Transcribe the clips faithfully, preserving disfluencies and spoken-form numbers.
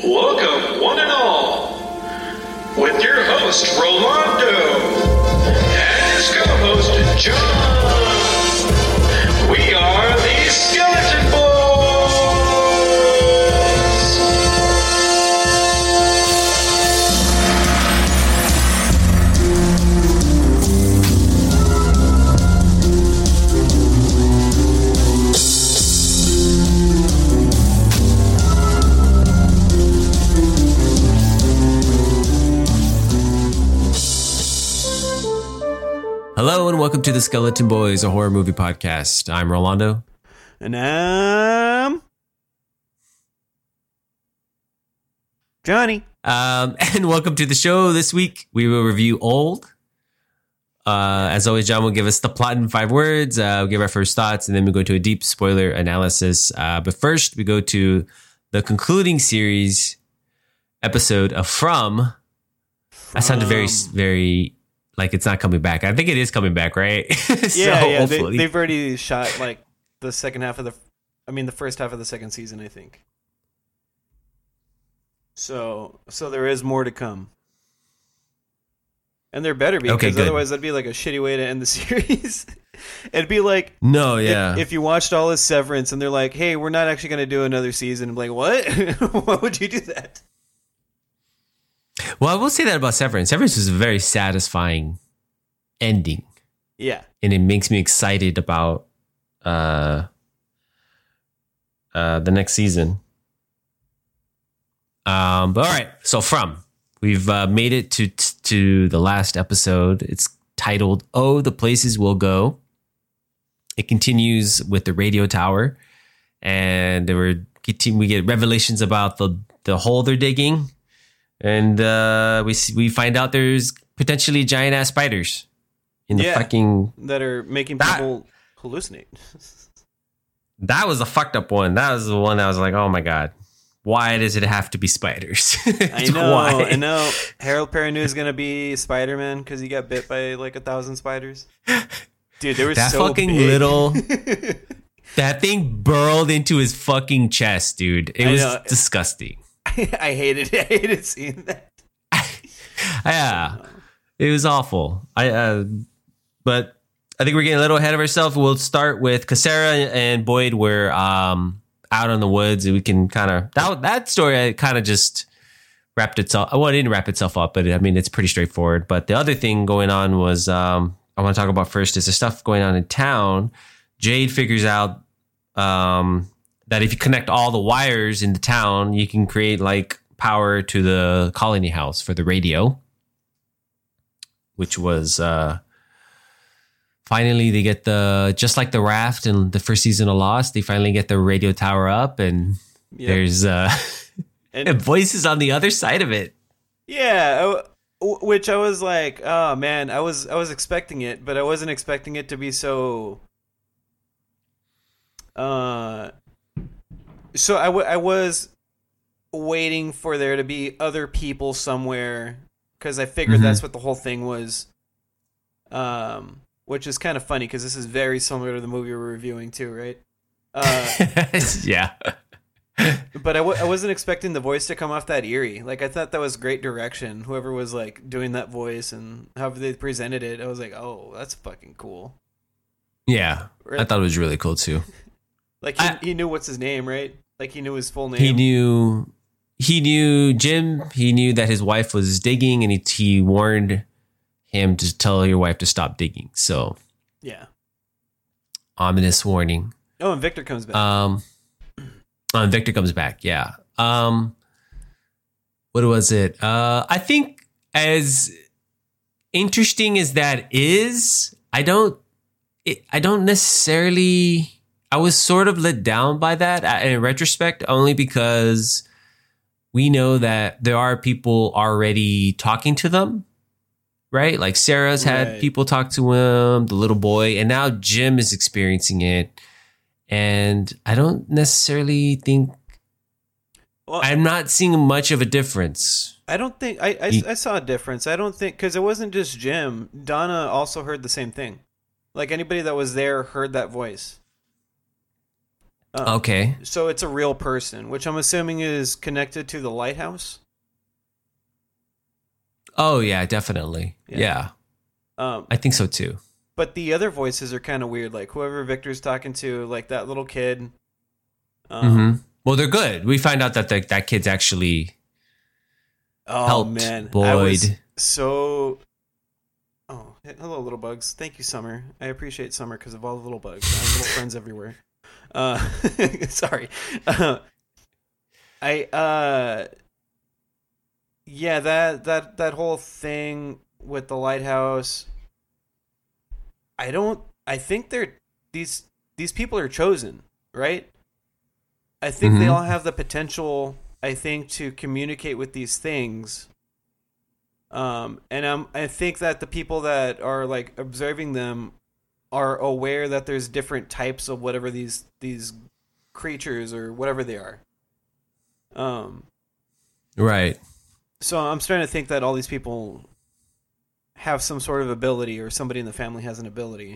Welcome, one and all, with your host, Rolando, and his co-host, John. We are the Skeleton Boys. Hello and welcome to the Skeleton Boys, a horror movie podcast. I'm Rolando. And I'm Johnny. Um, and welcome to the show. This week we will review Old. Uh, as always, John will give us the plot in five words. Uh, we'll give our first thoughts, and then we go to a deep spoiler analysis. Uh, but first, we go to the concluding series episode of From. That sounded very, very... like it's not coming back. I think it is coming back, right? so Yeah, yeah. They, hopefully. they've already shot like the second half of the, I mean, the first half of the second season, I think. So, so there is more to come, and there better be, Okay, because good. otherwise that'd be like a shitty way to end the series. It'd be like, No, if- yeah. if, you watched all this Severance and they're like, "Hey, we're not actually going to do another season," I'm like, "What? Why would you do that?" Well, I will say that about Severance. Severance is a very satisfying ending. Yeah. And it makes me excited about uh, uh, the next season. Um, but all right, so From. We've uh, made it to to the last episode. It's titled, Oh, the Places We'll Go. It continues with the radio tower. And there were, we get revelations about the, the hole they're digging. And uh, we we find out there's potentially giant ass spiders in the Yeah. fucking. That are making That- people hallucinate. That was a fucked up one. That was the one that was like, oh my god, why does it have to be spiders? I know, Why? I know. Harold Perrineau is gonna be Spider-Man because he got bit by like a thousand spiders. Dude, they were That so fucking big. little. That thing burrowed into his fucking chest, dude. It I was know. disgusting. I hated it. I hated seeing that. Yeah, it was awful. I, uh, but I think we're getting a little ahead of ourselves. We'll start with Cassera and Boyd were um, out in the woods, and we can kind of that that story kind of just wrapped itself. Well, it didn't wrap itself up, but I mean it's pretty straightforward. But the other thing going on was um, I want to talk about first is the stuff going on in town. Jade figures out um, that if you connect all the wires in the town, you can create like power to the colony house for the radio, which was uh, finally they get the, just like the raft in the first season of Lost, they finally get the radio tower up and Yep. there's uh, And voices on the other side of it. yeah, I- w- which I was like, oh man, I was I was expecting it, but I wasn't expecting it to be so. Uh, so I, w- I was waiting for there to be other people somewhere because I figured Mhm. that's what the whole thing was. Um, which is kind of funny because this is very similar to the movie we're reviewing too, right? Uh, yeah. but I, w- I wasn't expecting the voice to come off that eerie. Like I thought that was great direction. Whoever was like doing that voice and however they presented it, I was like, oh, that's fucking cool. Yeah. I thought it was really cool too. Like he, I- he knew what's his name, right? Like he knew his full name. He knew, he knew Jim. He knew that his wife was digging, and he he warned him to tell your wife to stop digging. So Yeah. ominous warning. Oh, and Victor comes back. Um, and Victor comes back. Yeah. Um, what was it? Uh, I think as interesting as that is, I don't, it, I don't necessarily. I was sort of let down by that uh, in retrospect, only because we know that there are people already talking to them, right? Like Sarah's had Right. people talk to him, the little boy, and now Jim is experiencing it. And I don't necessarily think, well, I'm not seeing much of a difference. I don't think I I, He- I saw a difference. I don't think because it wasn't just Jim. Donna also heard the same thing. Like anybody that was there heard that voice. Um, Okay. So it's a real person, which I'm assuming is connected to the lighthouse. Oh yeah, definitely. Yeah. Yeah, Um, I think so too. but the other voices are kind of weird. Like whoever Victor's talking to, like that little kid. Um, hmm Well, they're good. We find out that the, that kid's actually Oh helped man, Boyd. I was so. Oh, hello, little bugs. Thank you, Summer. I appreciate Summer because of all the little bugs. I have little friends everywhere. Uh, sorry. Uh, I uh, yeah, that that that whole thing with the lighthouse. I don't. I think they're these these people are chosen, right? I think they Mhm. all have the potential. I think to communicate with these things. Um, and um, I think that the people that are like observing them are aware that there's different types of whatever these these creatures or whatever they are. Um, Right. so I'm starting to think that all these people have some sort of ability, or somebody in the family has an ability.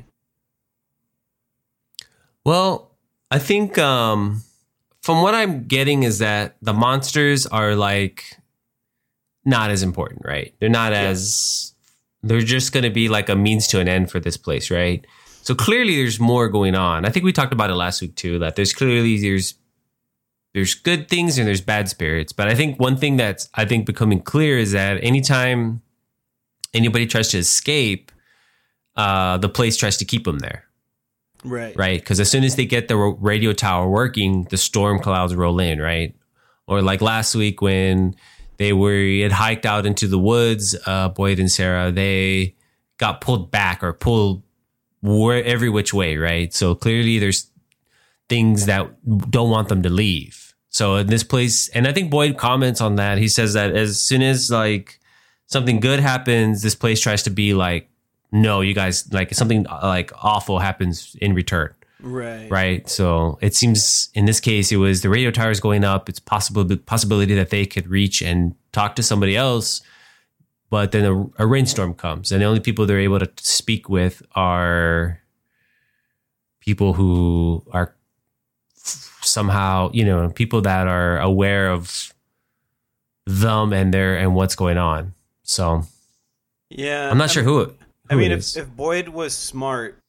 Well, I think um, from what I'm getting is that the monsters are like not as important, right? They're not Yeah. as they're just going to be like a means to an end for this place, right? So clearly there's more going on. I think we talked about it last week too, that there's clearly there's there's good things and there's bad spirits. But I think one thing that's I think becoming clear is that anytime anybody tries to escape, uh, the place tries to keep them there. Right. Right? Because as soon as they get the radio tower working, the storm clouds roll in, right? Or like last week when they were had hiked out into the woods, uh, Boyd and Sarah, they got pulled back or pulled where, every which way, right? So clearly there's things that don't want them to leave. So in this place, and I think Boyd comments on that. He says that as soon as like something good happens, this place tries to be like, no, you guys, like something like awful happens in return. Right. Right. So it seems in this case, it was the radio towers going up. It's possible possibility that they could reach and talk to somebody else. But then a, a rainstorm comes, and the only people they're able to speak with are people who are somehow, you know, people that are aware of them and their and what's going on. So Yeah. I'm not I sure mean, who it. I who mean, it if, is. if Boyd was smart,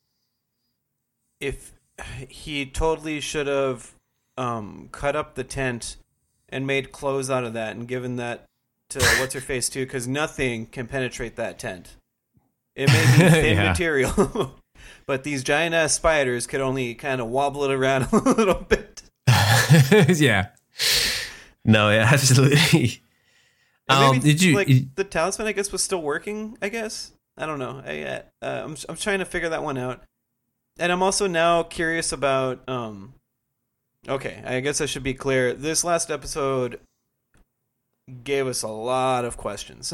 if he totally should have um, cut up the tent and made clothes out of that and given that to what's her face too, because nothing can penetrate that tent. It may be thin Yeah. material, but these giant ass spiders could only kind of wobble it around a little bit. Yeah. No, yeah, absolutely. And Um, maybe, did you? like the talisman? I guess was still working. I guess I don't know. I uh, I'm I'm trying to figure that one out, and I'm also now curious about. Um, okay, I guess I should be clear. This last episode gave us a lot of questions.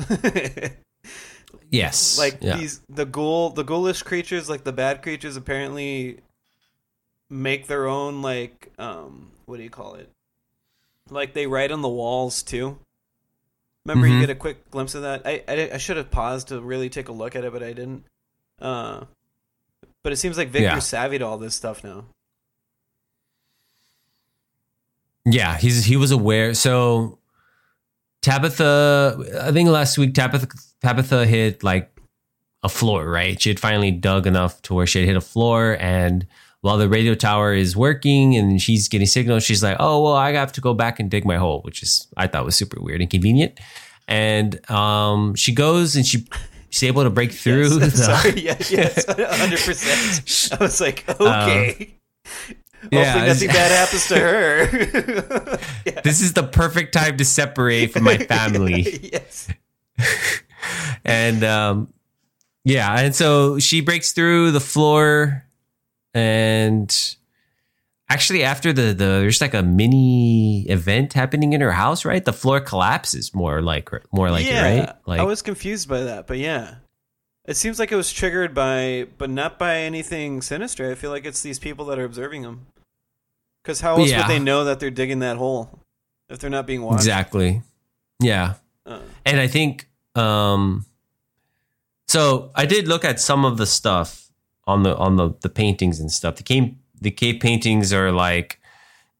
Yes. Like yeah. these the ghoul the ghoulish creatures, like the bad creatures, apparently make their own like um what do you call it? Like they write on the walls too. Remember, Mhm. you get a quick glimpse of that. I, I I should have paused to really take a look at it, but I didn't. Uh, but it seems like Victor's Yeah. savvy to all this stuff now. Yeah, he's he was aware. So Tabitha, I think last week Tabitha Tabitha hit like a floor, right? She had finally dug enough to where she had hit a floor, and while the radio tower is working and she's getting signals, she's like, "Oh well, I have to go back and dig my hole," which is I thought was super weird and convenient. And um, she goes and she she's able to break through. Yes, the, sorry, yeah, yes, one hundred percent. I was like, okay. yeah, Hopefully nothing bad happens to her. Yeah. This is the perfect time to separate from my family. Yes. And um, yeah, and so she breaks through the floor, and actually after the, the there's like a mini event happening in her house, right? The floor collapses more like more like yeah, it, right? Like I was confused by that, but yeah. It seems like it was triggered by, but not by anything sinister. I feel like it's these people that are observing them. Because how else Yeah. would they know that they're digging that hole if they're not being watched? exactly, yeah. Uh, And I think um, so. I did look at some of the stuff on the on the, the paintings and stuff. The cave the cave paintings are like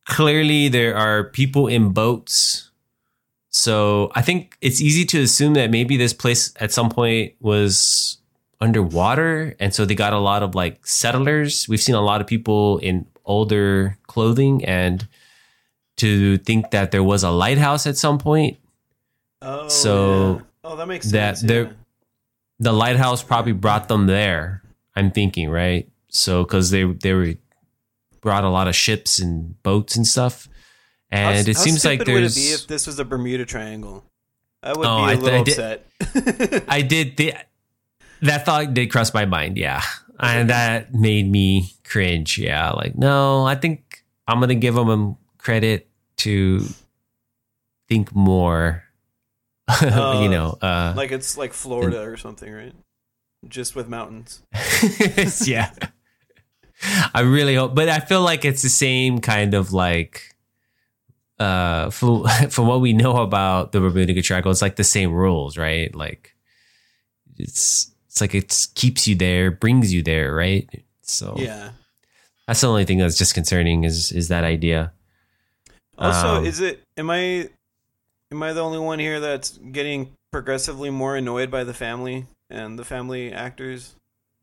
clearly there are people in boats. So I think it's easy to assume that maybe this place at some point was underwater. And so they got a lot of like settlers. We've seen a lot of people in older clothing, and to think that there was a lighthouse at some point. Oh, so yeah. Oh, that makes that sense. they're Yeah. the lighthouse probably brought them there. I'm thinking, right? So because they they were brought a lot of ships and boats and stuff, and How- it how seems like stupid would there's. it be if this was the Bermuda Triangle? I would Oh, be a I th- little I did- upset. I did the, that thought did cross my mind, yeah, and that made me cringe. Yeah, like no, I think I'm gonna give them credit to think more. Oh, you know, uh, Like it's like Florida or something, right? Just with mountains. yeah. I really hope, but I feel like it's the same kind of like, uh, from, from what we know about the Bermuda Triangle, it's like the same rules, right? Like it's, it's like it keeps you there, brings you there, right? So Yeah. that's the only thing that's just concerning is, is that idea. Also, Um, is it? Am I? Am I the only one here that's getting progressively more annoyed by the family and the family actors?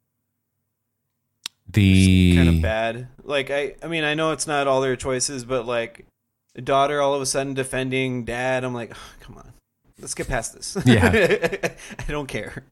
The Kind of bad. Like I, I mean, I know it's not all their choices, but like the daughter all of a sudden defending dad, I'm like, oh, come on, let's get past this. Yeah. I don't care.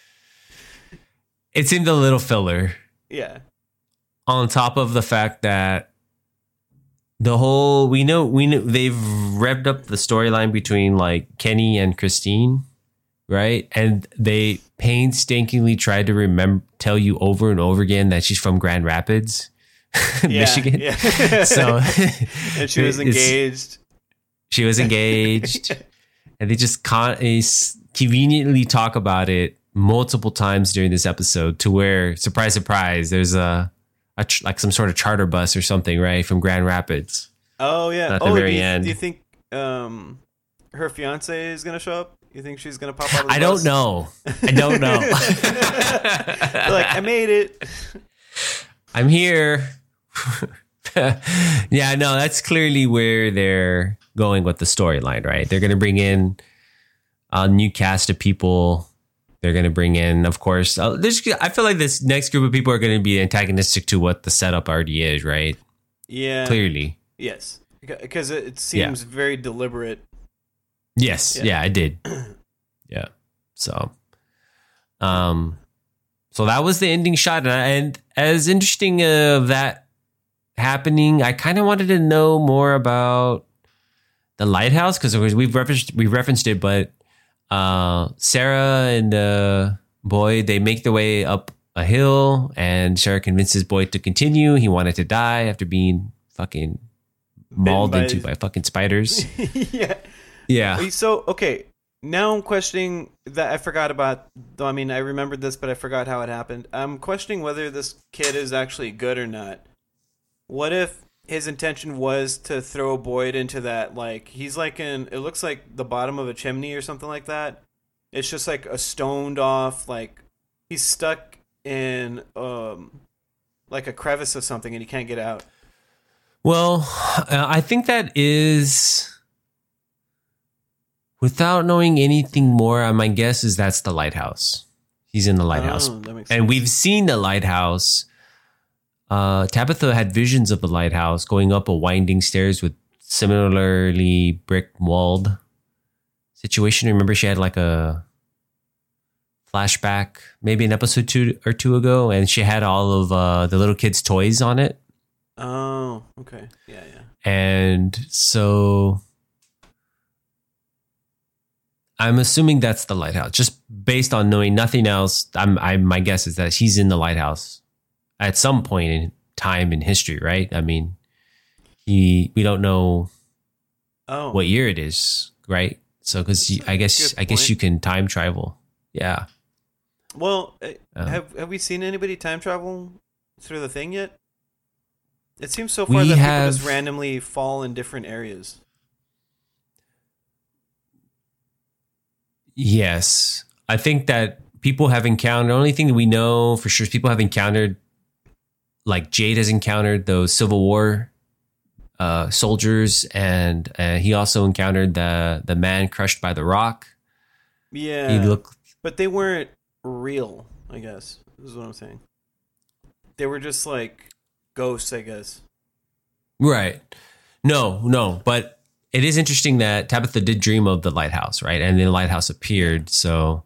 it seemed a little filler. Yeah. On top of the fact that the whole we know we know they've revved up the storyline between like Kenny and Christine, right? And they painstakingly tried to remember tell you over and over again that she's from Grand Rapids, Yeah, Michigan. yeah. So And she was it's- engaged. She was engaged, and they just con- they s- conveniently talk about it multiple times during this episode, to where surprise, surprise, there's a. A ch- like some sort of charter bus or something, right, from Grand Rapids. Oh yeah. At the oh, very do you, end. do you think um, her fiance is gonna show up? You think she's gonna pop out of the I bus? don't know. I don't know. Like, I made it. I'm here. Yeah, no, that's clearly where they're going with the storyline, right? They're going to bring in a new cast of people. They're going to bring in, of course, uh, there's, I feel like this next group of people are going to be antagonistic to what the setup already is, right? Yeah. Clearly. Yes. Because it, it seems very deliberate. Yes. Yeah. Yeah, I did. Yeah. So, um, so that was the ending shot. And, and as interesting of that happening, I kind of wanted to know more about the lighthouse, because we've referenced, we referenced it, but uh, Sarah and uh, Boyd, they make their way up a hill, and Sarah convinces Boyd to continue. He wanted to die after being fucking mauled by- into by fucking spiders. Yeah. Yeah. So, okay. Now I'm questioning that I forgot about, though I mean, I remembered this, but I forgot how it happened. I'm questioning whether this kid is actually good or not. What if his intention was to throw Boyd into that, like, he's like in, it looks like the bottom of a chimney or something like that. It's just like a stoned off, like, he's stuck in, um, like a crevice of something and he can't get out. Well, uh, I think that is, without knowing anything more, uh, my guess is that's the lighthouse. He's in the lighthouse. Oh, that makes And sense. we've seen the lighthouse. Uh, Tabitha had visions of the lighthouse going up a winding stairs with similarly brick walled situation. Remember, she had like a flashback, maybe an episode two or two ago, and she had all of uh, the little kids' toys on it. Oh, okay. Yeah, yeah. And so I'm assuming that's the lighthouse. Just based on knowing nothing else, I'm, I my guess is that he's in the lighthouse at some point in time in history, right? I mean, he we don't know Oh. what year it is, right? So because I guess Good I guess point. you can time travel. Yeah. Well, uh, Um, have have we seen anybody time travel through the thing yet? It seems so far We that people have- just randomly fall in different areas. Yes. I think that people have encountered, the only thing that we know for sure is people have encountered, like Jade has encountered those Civil War uh, soldiers, and uh, he also encountered the the man crushed by the rock. Yeah, He looked, but they weren't real. I guess is what I'm saying. They were just like ghosts, I guess. right. No, no, but it is interesting that Tabitha did dream of the lighthouse, right? And the lighthouse appeared, so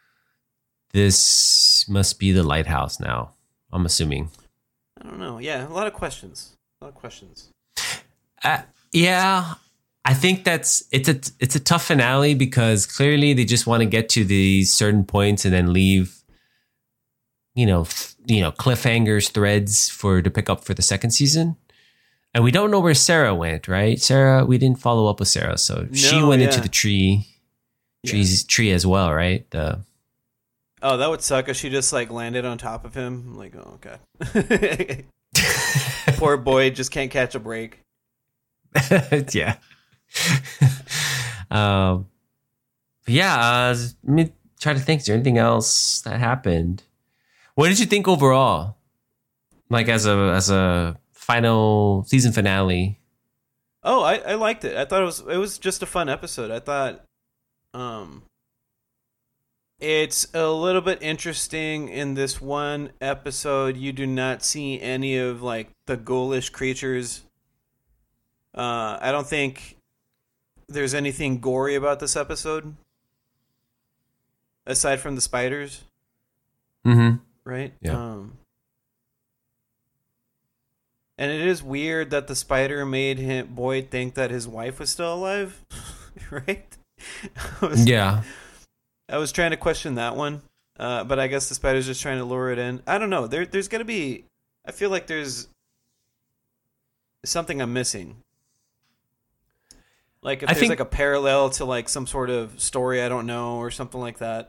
this must be the lighthouse now, I'm assuming. I don't know. Yeah, a lot of questions. A lot of questions. Uh, yeah, I think that's it's a it's a tough finale because clearly they just want to get to these certain points and then leave, you know, f- you know, cliffhangers, threads for to pick up for the second season. And we don't know where Sarah went, right? Sarah, we didn't follow up with Sarah, so she No, went yeah. into the tree, trees tree as well, right? The Oh, that would suck if she just like landed on top of him. I'm like, oh god. Poor boy just can't catch a break. yeah. um, but yeah. Uh, let me try to think. Is there anything else that happened? What did you think overall? Like as a as a final season finale. Oh, I, I liked it. I thought it was it was just a fun episode. I thought um it's a little bit interesting in this one episode. You do not see any of like the ghoulish creatures. Uh I don't think there's anything gory about this episode. Aside from the spiders, Mm-hmm. right? Yeah. Um And it is weird that the spider made him Boyd think that his wife was still alive, right? I was, Yeah. I was trying to question that one, uh, but I guess the spider's just trying to lure it in. I don't know. There, there's got to be. I feel like there's something I'm missing. Like if I there's think- like a parallel to like some sort of story I don't know or something like that.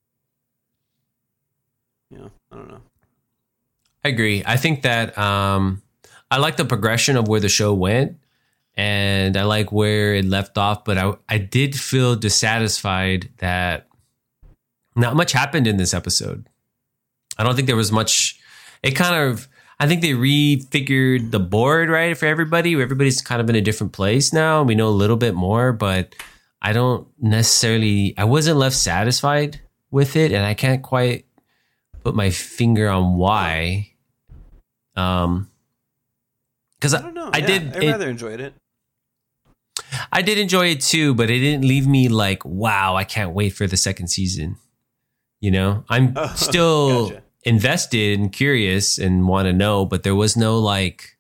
Yeah, I don't know. I agree. I think that um, I like the progression of where the show went, and I like where it left off. But I, I did feel dissatisfied that not much happened in this episode. I don't think there was much. It kind of. I think they refigured the board right for everybody. Everybody's kind of in a different place now. We know a little bit more, but I don't necessarily. I wasn't left satisfied with it, and I can't quite put my finger on why. Um, because I don't know. I, Yeah, did, I it- rather enjoyed it. I did enjoy it too, but it didn't leave me like, wow, I can't wait for the second season. You know, I'm Oh, still gotcha. invested and curious and want to know, but there was no like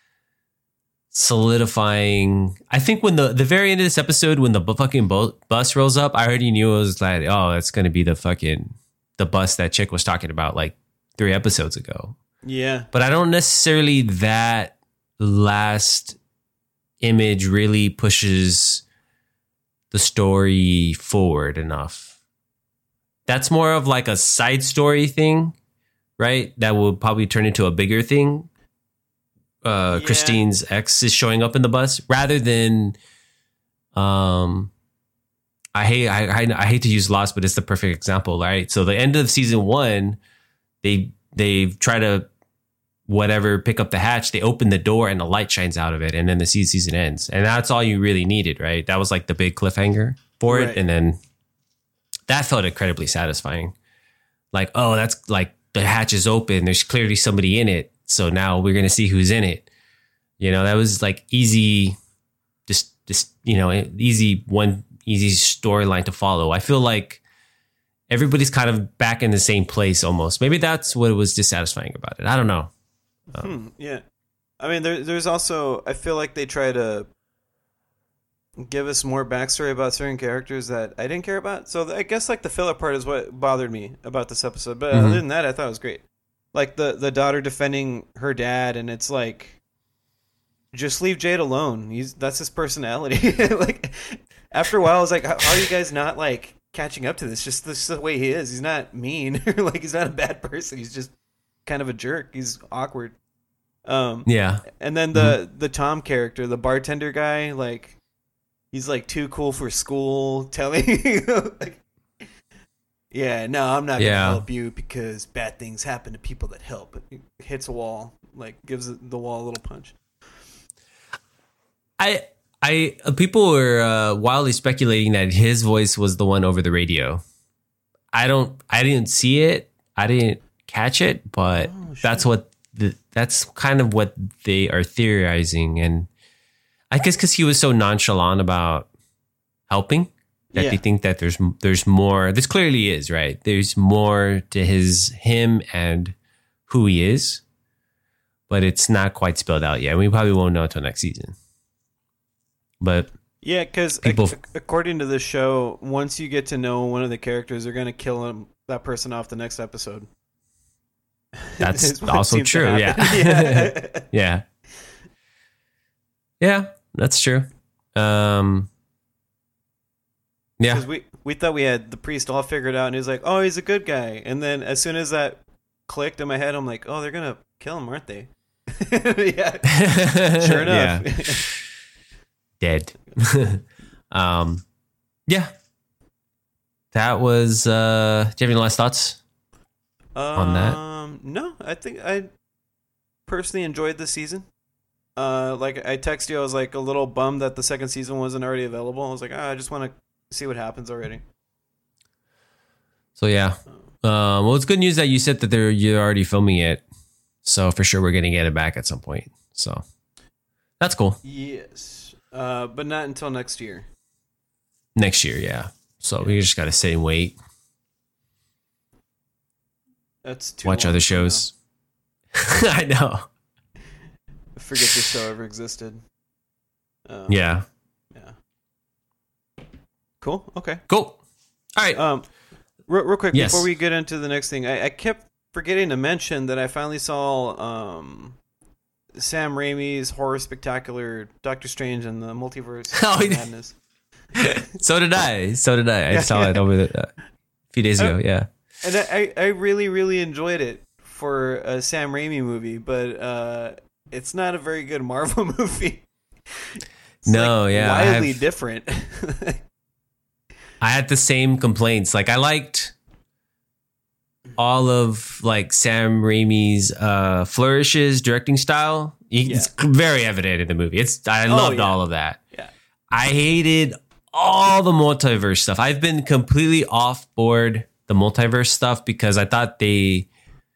solidifying. I think when the the very end of this episode, when the bu- fucking bu- bus rolls up, I already knew it was like, oh, it's gonna be the fucking the bus that chick was talking about like three episodes ago. Yeah. But I don't necessarily that last image really pushes the story forward enough. That's more of like a side story thing, right? That will probably turn into a bigger thing. Uh, Yeah. Christine's ex is showing up in the bus rather than, um, I hate I, I I hate to use Lost, but it's the perfect example, right? So the end of season one, they they try to whatever pick up the hatch, they open the door and the light shines out of it, and then the season ends, and that's all you really needed, right? That was like the big cliffhanger for Right. it, and then that felt incredibly satisfying. Like, oh, that's like the hatch is open. There's clearly somebody in it, so now we're gonna see who's in it. You know, that was like easy, just just you know, easy one. Easy storyline to follow. I feel like everybody's kind of back in the same place almost. Maybe that's what was dissatisfying about it. I don't know. Hmm, yeah. I mean, there, there's also, I feel like they try to give us more backstory about certain characters that I didn't care about. So I guess like the filler part is what bothered me about this episode. But Mhm. other than that, I thought it was great. Like the, the daughter defending her dad, and it's like, just leave Jade alone. He's that's his personality. Like after a while, I was like, how, how are you guys not like catching up to this? Just this is the way he is. He's not mean. Like he's not a bad person. He's just kind of a jerk. He's awkward. Um, Yeah. and then the the Tom character, the bartender guy, like he's like too cool for school, telling like, yeah, no, I'm not Yeah. gonna help you because bad things happen to people that help. It hits a wall, like gives the wall a little punch. I I people were uh, wildly speculating that his voice was the one over the radio. I don't. I didn't see it. I didn't catch it, but Oh, shit. that's what the, that's kind of what they are theorizing, and I guess because he was so nonchalant about helping that Yeah. they think that there's there's more. This clearly is right. There's more to his him and who he is, but it's not quite spelled out yet. We probably won't know until next season. But Yeah, because People- according to the show, once you get to know one of the characters, they're going to kill him, that person off the next episode. that's Is what also seems to true. Yeah. happen. Yeah. yeah. Yeah, that's true. Um, yeah. Because we, we thought we had the priest all figured out, and he was like, oh, he's a good guy. And then as soon as that clicked in my head, I'm like, oh, they're going to kill him, aren't they? Yeah. Sure enough. Yeah. Dead. um, yeah. That was, uh, do you have any last thoughts? on that? Um, no, I think I personally enjoyed the season. Uh, like I texted you, I was like a little bummed that the second season wasn't already available. I was like, ah, I just want to see what happens already. So yeah. Um, well, it's good news that you said that they're you're already filming it. So for sure we're gonna get it back at some point. So that's cool. Yes, uh, but not until next year. Next year, yeah. So we just gotta sit and wait. That's too Watch long other from shows. I know. now. I forget this show ever existed. Um, Yeah. yeah. Cool. Okay. Cool. All right. Um, real, real quick Yes. before we get into the next thing, I, I kept forgetting to mention that I finally saw um, Sam Raimi's horror spectacular Doctor Strange and the Multiverse Oh, of he did. Madness. So did I. So did I. I Yeah. saw it over the, uh, a few days ago. Yeah. And I, I, I really, really enjoyed it for a Sam Raimi movie, but uh, it's not a very good Marvel movie. It's No, like yeah, I wildly have- different. I had the same complaints. Like I liked all of like Sam Raimi's uh, flourishes, directing style. It's very evident in the movie. It's I Oh, loved yeah. all of that. Yeah. I hated all the multiverse stuff. I've been completely off board the multiverse stuff because I thought they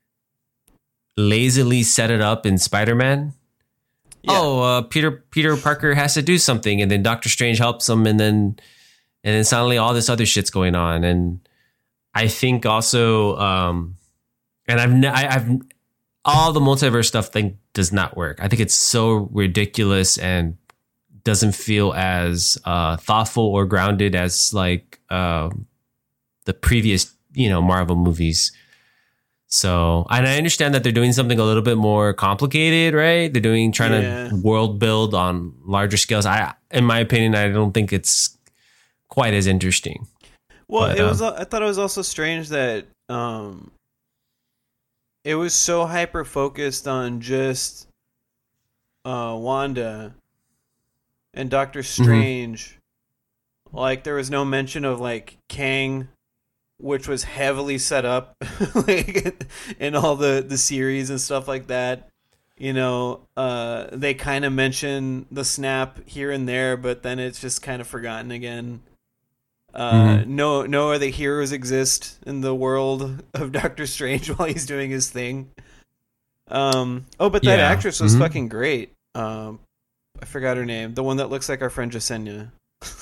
lazily set it up in Spider-Man. Yeah. Oh, uh, Peter Peter Parker has to do something, and then Doctor Strange helps him, and then and then suddenly all this other shit's going on. And I think also, um, and I've ne- I, I've all the multiverse stuff thing does not work. I think it's so ridiculous and doesn't feel as uh, thoughtful or grounded as like uh, the previous, you know, Marvel movies. So, and I understand that they're doing something a little bit more complicated, right? They're doing trying Yeah. to world build on larger scales. I, in my opinion, I don't think it's quite as interesting. Well, But, it was. um, I thought it was also strange that um, it was so hyper focused on just uh, Wanda and Doctor Strange. Like there was no mention of like Kang, which was heavily set up like in all the the series and stuff like that. You know, uh, they kind of mention the snap here and there, but then it's just kind of forgotten again. Uh, Mhm. No, no other heroes exist in the world of Doctor Strange while he's doing his thing. Um, oh, but that Yeah. actress was Mhm. fucking great. Um, I forgot her name. The one that looks like our friend Jasenia.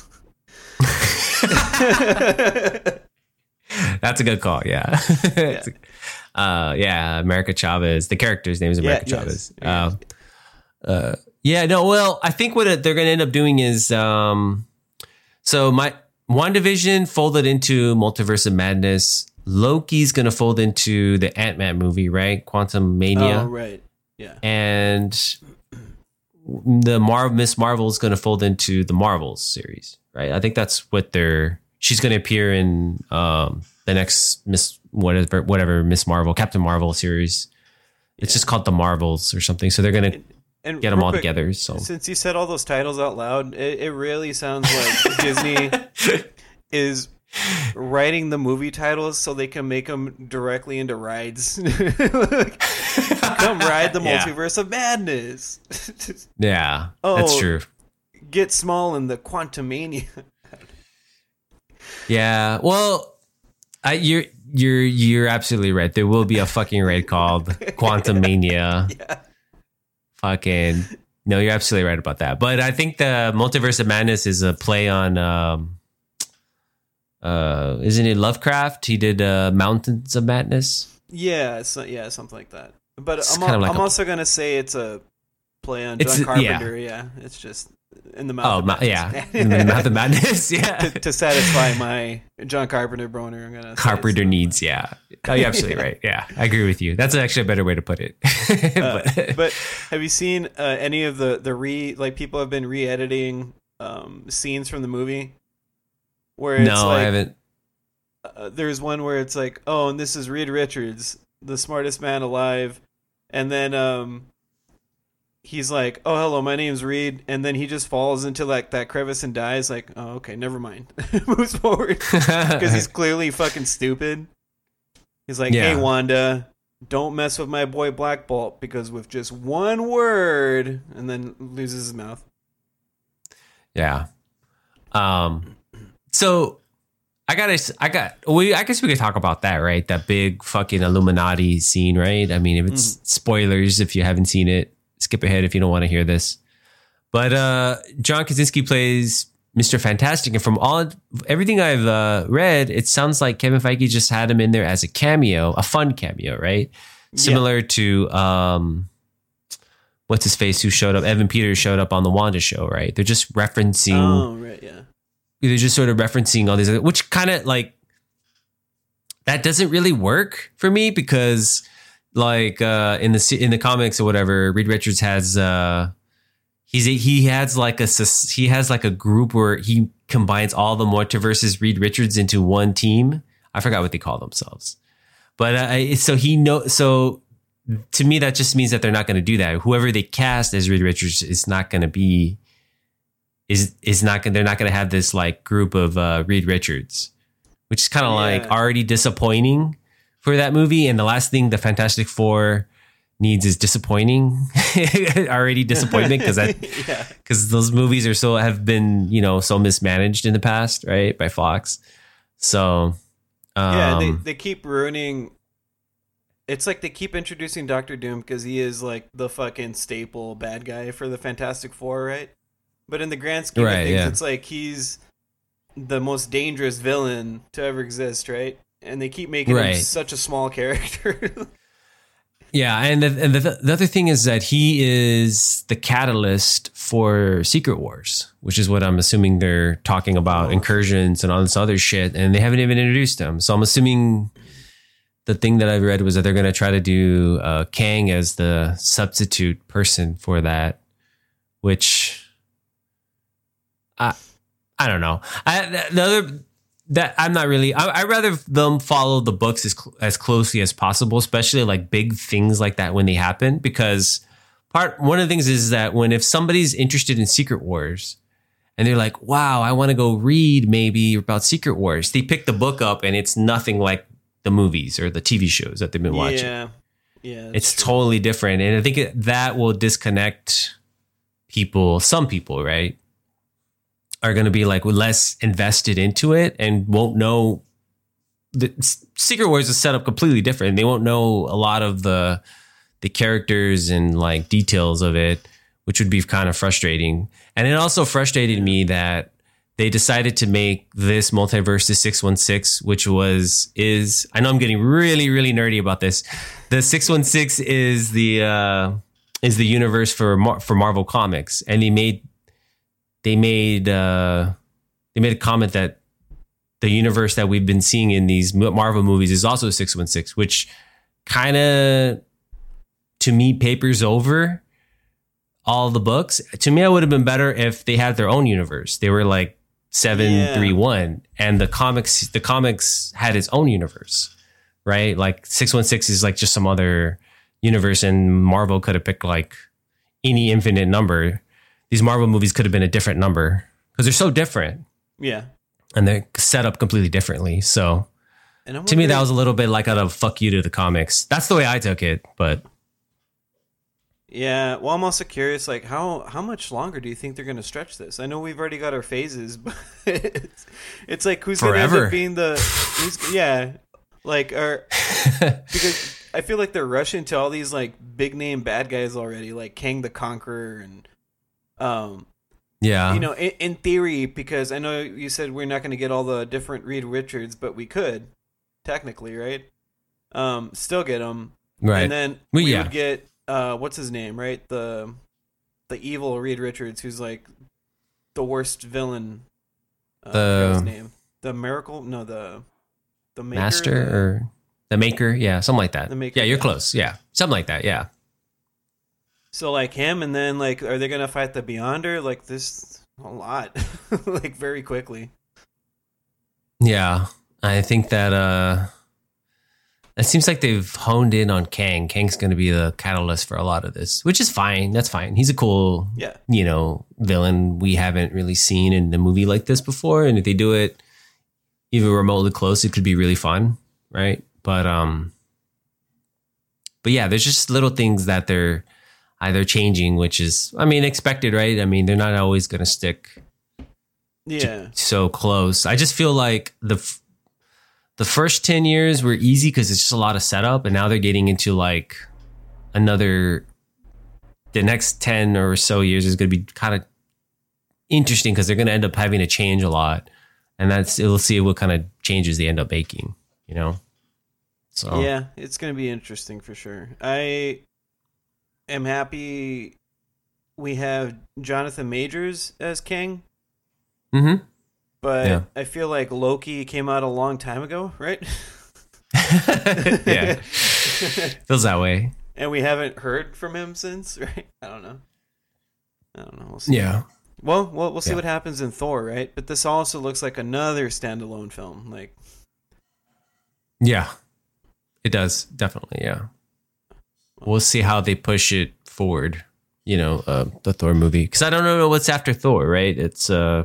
That's a good call. Yeah. Yeah. uh, yeah. America Chavez. The character's name is America Yeah, Chavez. yes. Uh, uh, yeah. No. Well, I think what it- they're going to end up doing is, um, so my WandaVision folded into Multiverse of Madness. Loki's going to fold into the Ant-Man movie, right? Quantum Mania. Oh, right. Yeah. And the Mar- Miss Marvel is going to fold into the Marvels series, right? I think that's what they're. She's going to appear in um, the next Miss whatever whatever Miss Marvel, Captain Marvel series. It's Yeah. just called the Marvels or something. So they're going to And get them real all quick, together. So Since you said all those titles out loud, it, it really sounds like Disney is writing the movie titles so they can make them directly into rides. Like, come ride the Yeah. multiverse of madness. yeah, Oh. that's true. get small in the Quantumania. Yeah. Well, I, you're you're you're absolutely right. There will be a fucking raid called Quantum Mania. Yeah. Fucking no, you're absolutely right about that. But I think the Multiverse of Madness is a play on. Um, uh, isn't it Lovecraft? He did uh, Mountains of Madness. Yeah, so, yeah, something like that. But It's I'm, kind of al- like I'm a- also gonna say it's a play on It's John a- yeah. Carpenter. Yeah. it's just in the mouth. Oh, of ma- madness. yeah, In the Mouth of Madness. Yeah, to, to satisfy my John Carpenter boner, I'm gonna say Carpenter it's- needs. Yeah, oh, you're absolutely right. Yeah, I agree with you. That's actually a better way to put it. Uh, but, but have you seen uh, any of the the re like people have been re-editing um, scenes from the movie? Where it's no, like, I haven't. Uh, there's one where it's like, oh, and this is Reed Richards, the smartest man alive, and then um, he's like, oh, hello, my name's Reed, and then he just falls into like that crevice and dies. Like, oh, okay, never mind. Moves forward because he's clearly fucking stupid. He's like, Yeah. hey, Wanda, don't mess with my boy Black Bolt because with just one word, and then loses his mouth. Yeah. Um. So I gotta. I got. We. I guess we could talk about that, right? That big fucking Illuminati scene, right? I mean, if it's Mm-hmm. spoilers, if you haven't seen it, skip ahead if you don't want to hear this. But uh, John Krasinski plays Mister Fantastic, and from all everything I've uh, read, it sounds like Kevin Feige just had him in there as a cameo, a fun cameo, right? Similar to um, what's his face who showed up? Evan Peters showed up on the Wanda show, right? They're just referencing. Oh, right, yeah. They're just sort of referencing all these, other- which kind of like that doesn't really work for me because, like uh, in the se- in the comics or whatever, Reed Richards has uh, he's a, he has like a sus- he has like a group where he combines all the multiverses Reed Richards into one team. I forgot what they call themselves, but uh, so he know so. To me, that just means that they're not going to do that. Whoever they cast as Reed Richards is not going to be. Is is not gonna they're not gonna have this like group of uh, Reed Richards, which is kind of Yeah. like already disappointing for that movie. And the last thing the Fantastic Four needs is disappointing, already disappointment because that yeah. because those movies are so have been you know so mismanaged in the past, right, by Fox. So um, Yeah, they, they keep ruining. It's like they keep introducing Doctor Doom because he is like the fucking staple bad guy for the Fantastic Four, right? But in the grand scheme Right, of things, yeah. it's like he's the most dangerous villain to ever exist, right? And they keep making Right. him such a small character. Yeah, and the, and the, the other thing is that he is the catalyst for Secret Wars, which is what I'm assuming they're talking about, Oh. incursions and all this other shit, and they haven't even introduced him. So I'm assuming the thing that I've read was that they're going to try to do uh, Kang as the substitute person for that, which I I don't know. I the other. That I'm not really. I I rather them follow the books as cl- as closely as possible, especially like big things like that when they happen. Because part one of the things is that when if somebody's interested in Secret Wars, and they're like, "Wow, I want to go read maybe about Secret Wars," they pick the book up and it's nothing like the movies or the T V shows that they've been watching. Yeah, yeah, It's true. totally different, and I think it, that will disconnect people. Some people, right? Are going to be like less invested into it and won't know the Secret Wars is set up completely different. They won't know a lot of the the characters and like details of it, which would be kind of frustrating. And it also frustrated me that they decided to make this multiverse the six one six, which was is I know I'm getting really really nerdy about this. The six one six is the uh, is the universe for Mar- for Marvel Comics, and they made. They made uh, they made a comment that the universe that we've been seeing in these Marvel movies is also six one six, which kind of to me papers over all the books. To me, it would have been better if they had their own universe. They were like seven three one, and the comics the comics had its own universe, right? Like six one six is like just some other universe, and Marvel could have picked like any infinite number. These Marvel movies could have been a different number because they're so different Yeah, and they're set up completely differently. So and I'm to me, that wondering- was a little bit like a fuck you to the comics. That's the way I took it. But Yeah, well, I'm also curious, like how how much longer do you think they're going to stretch this? I know we've already got our phases, but it's, it's like who's going to end Forever. up being the who's, yeah, like or because I feel like they're rushing to all these like big name bad guys already, like Kang the Conqueror and um Yeah. you know in, in theory, because I know you said we're not going to get all the different Reed Richards, but we could technically, right? Um, still get them, right. and then Well, we yeah. would get. Uh, what's his name, right? The the evil Reed Richards, who's like the worst villain. Uh, The- I forgot his name, the Miracle, no, the the maker, Master the- or the Maker. Yeah, something like that. The Maker, yeah, you're yeah. close. Yeah, something like that. Yeah. so like him, and then like, are they gonna fight the Beyonder? Like this, a lot, like very quickly. Yeah. I think that uh it seems like they've honed in on Kang. Kang's going to be the catalyst for a lot of this, which is fine. That's fine. He's a cool, Yeah, you know, villain we haven't really seen in a movie like this before. And if they do it even remotely close, it could be really fun, right? But um, but yeah, there's just little things that they're either changing, which is, I mean, expected, right? I mean, they're not always going to stick yeah, so close. I just feel like the f- the first ten years were easy because it's just a lot of setup, and now they're getting into like another. The next ten or so years is going to be kind of interesting because they're going to end up having to change a lot, and that's we'll see what kind of changes they end up making. You know, so yeah. It's gonna be interesting for sure. I am happy we have Jonathan Majors as Kang. Mm-hmm. But Yeah. I feel like Loki came out a long time ago, right? yeah, feels that way. And we haven't heard from him since, right? I don't know. I don't know. We'll see. Yeah, Well, we'll, we'll see Yeah. what happens in Thor, right? But this also looks like another standalone film. Like, yeah, it does definitely. Yeah, we'll see how they push it forward. You know, uh, the Thor movie, because I don't know what's after Thor, right? It's uh,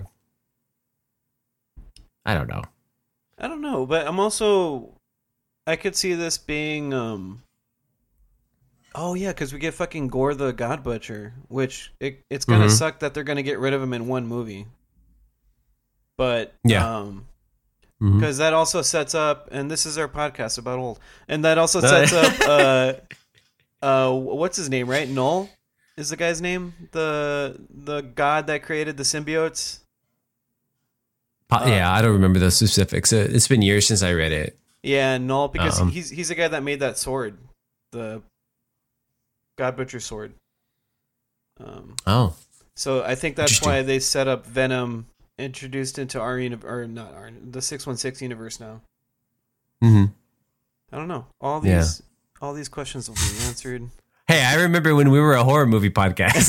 I don't know. I don't know, but I'm also, I could see this being, um, oh yeah, because we get fucking Gore the God Butcher, which it, it's gonna Mhm. suck that they're gonna get rid of him in one movie. But Yeah. um, Mhm. because that also sets up, and this is our podcast about old, and that also sets up, uh, uh, what's his name, right? Null is the guy's name, the the god that created the symbiotes. Po- yeah, I don't remember the specifics. Uh, It's been years since I read it. Yeah, Null, because Um. he's he's the guy that made that sword, the God Butcher sword. Um, Oh, so I think that's Interesting. why they set up Venom introduced into our universe, or not our the six one six universe now. hmm I don't know. All Yeah. these all these questions will be answered. Hey, I remember when we were a horror movie podcast.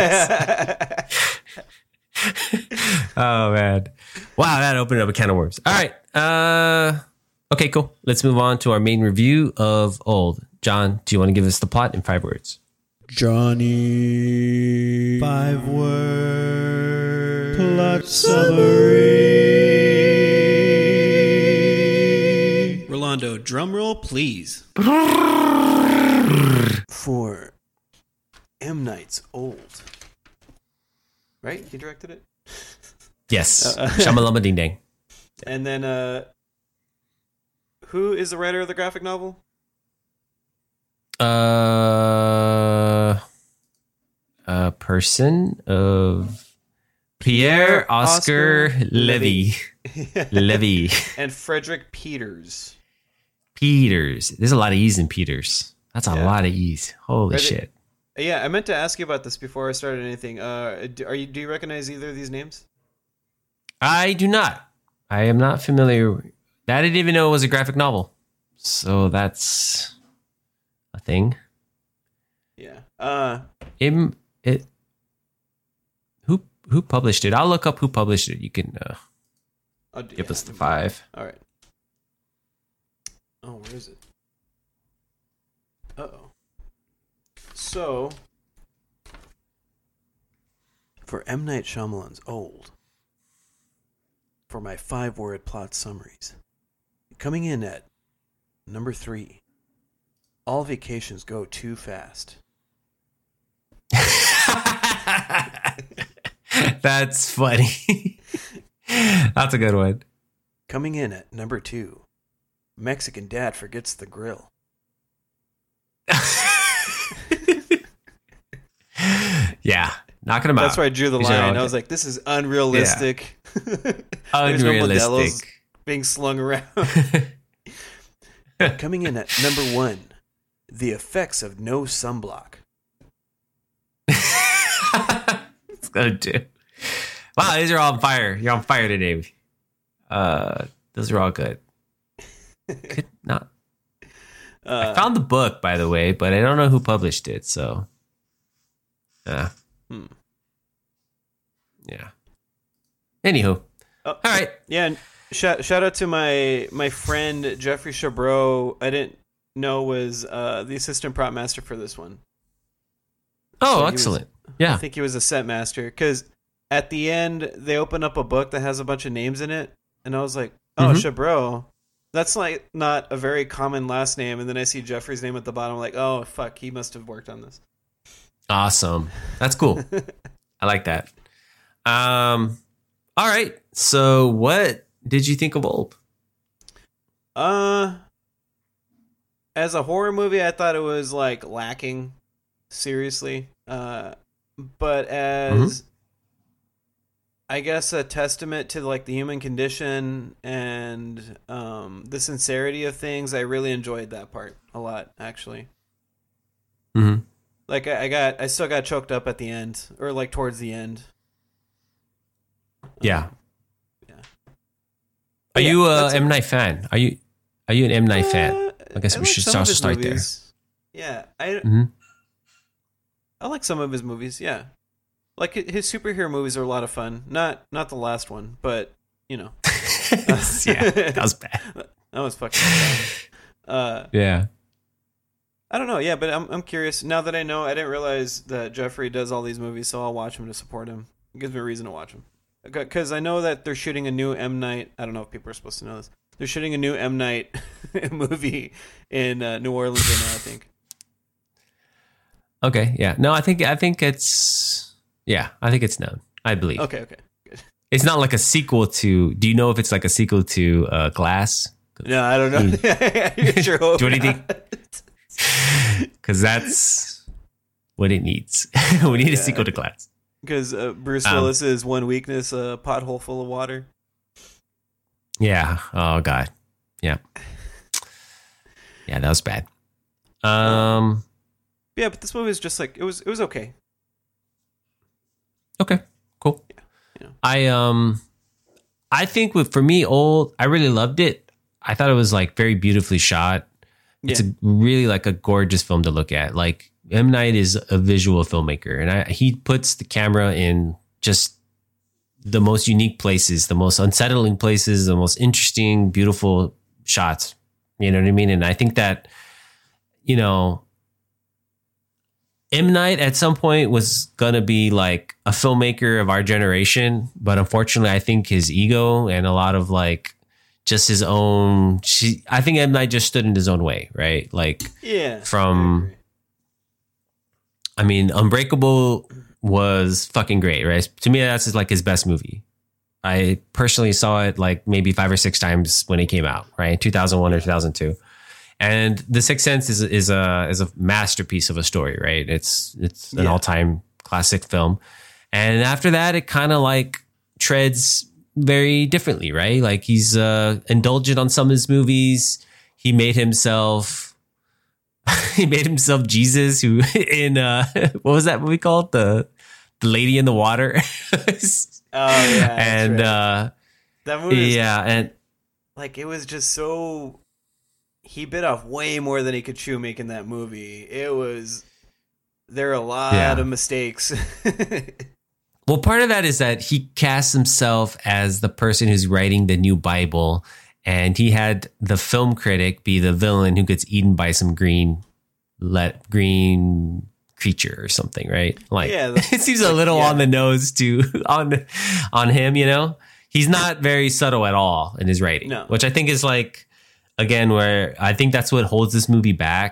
Oh man, wow, that opened up a can of worms. All right, uh, okay, cool. Let's move on to our main review of Old. John, do you want to give us the plot in five words? Johnny. Five word plot summary. Rolando, drum roll, please. For M. Night's Old. Right? He directed it? Yes, Uh, Shamalama Ding Dang. And then, uh, who is the writer of the graphic novel? Uh, a person of Pierre Oscar, Oscar Levy. Levy. And Frederick Peters. Peters. There's a lot of E's in Peters. That's a Yeah. lot of E's. Holy Are they- shit. Yeah, I meant to ask you about this before I started anything. Uh, do, are you do you recognize either of these names? I do not. I am not familiar. I didn't even know it was a graphic novel. So that's a thing. Yeah. Uh, It, it who who published it? I'll look up who published it. You can uh, oh, give yeah. us the five. All right. Oh, where is it? Uh oh. So, for M. Night Shyamalan's Old, for my five-word plot summaries, coming in at number three, all vacations go too fast. That's funny. That's a good one. Coming in at number two, Mexican dad forgets the grill. Yeah, knock him out. That's where I drew the You should line. all I was like, this is unrealistic. There's no Unrealistic. Modelo's being slung around. Coming in at number one, the effects of no sunblock. It's good too. Wow, these are all on fire. You're on fire today. Uh, those are all good. Could not. Uh, I found the book, by the way, but I don't know who published it. So, uh, Hmm. yeah. Anywho, Oh, all right. Yeah, and shout shout out to my my friend Jeffrey Chabreau. I didn't know was uh, the assistant prop master for this one. Oh, So he excellent. I Yeah. think he was a set master because at the end they open up a book that has a bunch of names in it, and I was like, "Oh, Mhm. Chabreau, that's like not a very common last name." And then I see Jeffrey's name at the bottom, I'm like, "Oh, fuck, he must have worked on this." Awesome. That's cool. I like that. Um, all right. So, what did you think of Bulb? Uh, as a horror movie, I thought it was like lacking, seriously. Uh, but as I guess a testament to like the human condition and um the sincerity of things, I really enjoyed that part a lot, actually. Mm-hmm. Like I, I got, I still got choked up at the end, or like towards the end. Yeah. yeah. Are Yeah, you a that's it. M Night fan? Are you Are you an M Night fan? Uh, I guess we like should some of also his start movies. Yeah, I hmm I like some of his movies. Yeah, like hi- his superhero movies are a lot of fun. Not not the last one, but you know, yeah, that was bad. that was fucking fun. Uh, Yeah. I don't know. Yeah, but I'm I'm curious now that I know. I didn't realize that Jeffrey does all these movies, so I'll watch him to support him. It gives me a reason to watch him. Because I know that they're shooting a new M Night. I don't know if people are supposed to know this. They're shooting a new M Night movie in uh, New Orleans right now, I think. Okay. Yeah. No, I think I think it's yeah. I think it's known. I believe. Okay, okay. Good. It's not like a sequel to. Do you know if it's like a sequel to uh, Glass? No, I don't know. You sure hope Do what do you not. think? Because that's what it needs. We need a Yeah. sequel to Glass. Because uh, Bruce Um, Willis is one weakness, a pothole full of water. Yeah. Oh God. Yeah. Yeah, that was bad. Um. Yeah, but this movie is just like it was. It was okay. Okay. Cool. you know. I um. I think with for me, old. I really loved it. I thought it was like very beautifully shot. It's Yeah. a really like a gorgeous film to look at. Like M. Night is a visual filmmaker, and I, he puts the camera in just the most unique places, the most unsettling places, the most interesting, beautiful shots. You know what I mean? And I think that, you know, M. Night at some point was gonna be like a filmmaker of our generation, but unfortunately, I think his ego and a lot of like just his own. She, I think M. Night just stood in his own way, right? Like. Yeah. From- I agree. I mean, Unbreakable was fucking great, right? To me, that's like his best movie. I personally saw it like maybe five or six times when it came out, right? two thousand one or two thousand two. And The Sixth Sense is is a is a masterpiece of a story, right? It's it's an Yeah. all-time classic film. And after that, it kind of like treads very differently, right? Like he's uh, indulgent on some of his movies. He made himself he made himself Jesus, who in uh what was that movie called? The the Lady in the Water. Oh yeah. that's and right. uh that movie. Was, yeah, and Like it was just so. He bit off way more than he could chew making that movie. It was. There are a lot Yeah. of mistakes. well, part of that is that he casts himself as the person who's writing the new Bible, and he had the film critic be the villain who gets eaten by some green let green creature or something, right? Like Yeah, the- it seems a little yeah. on the nose to on on him, you know? He's not very subtle at all in his writing, No. which I think is like again where I think that's what holds this movie back.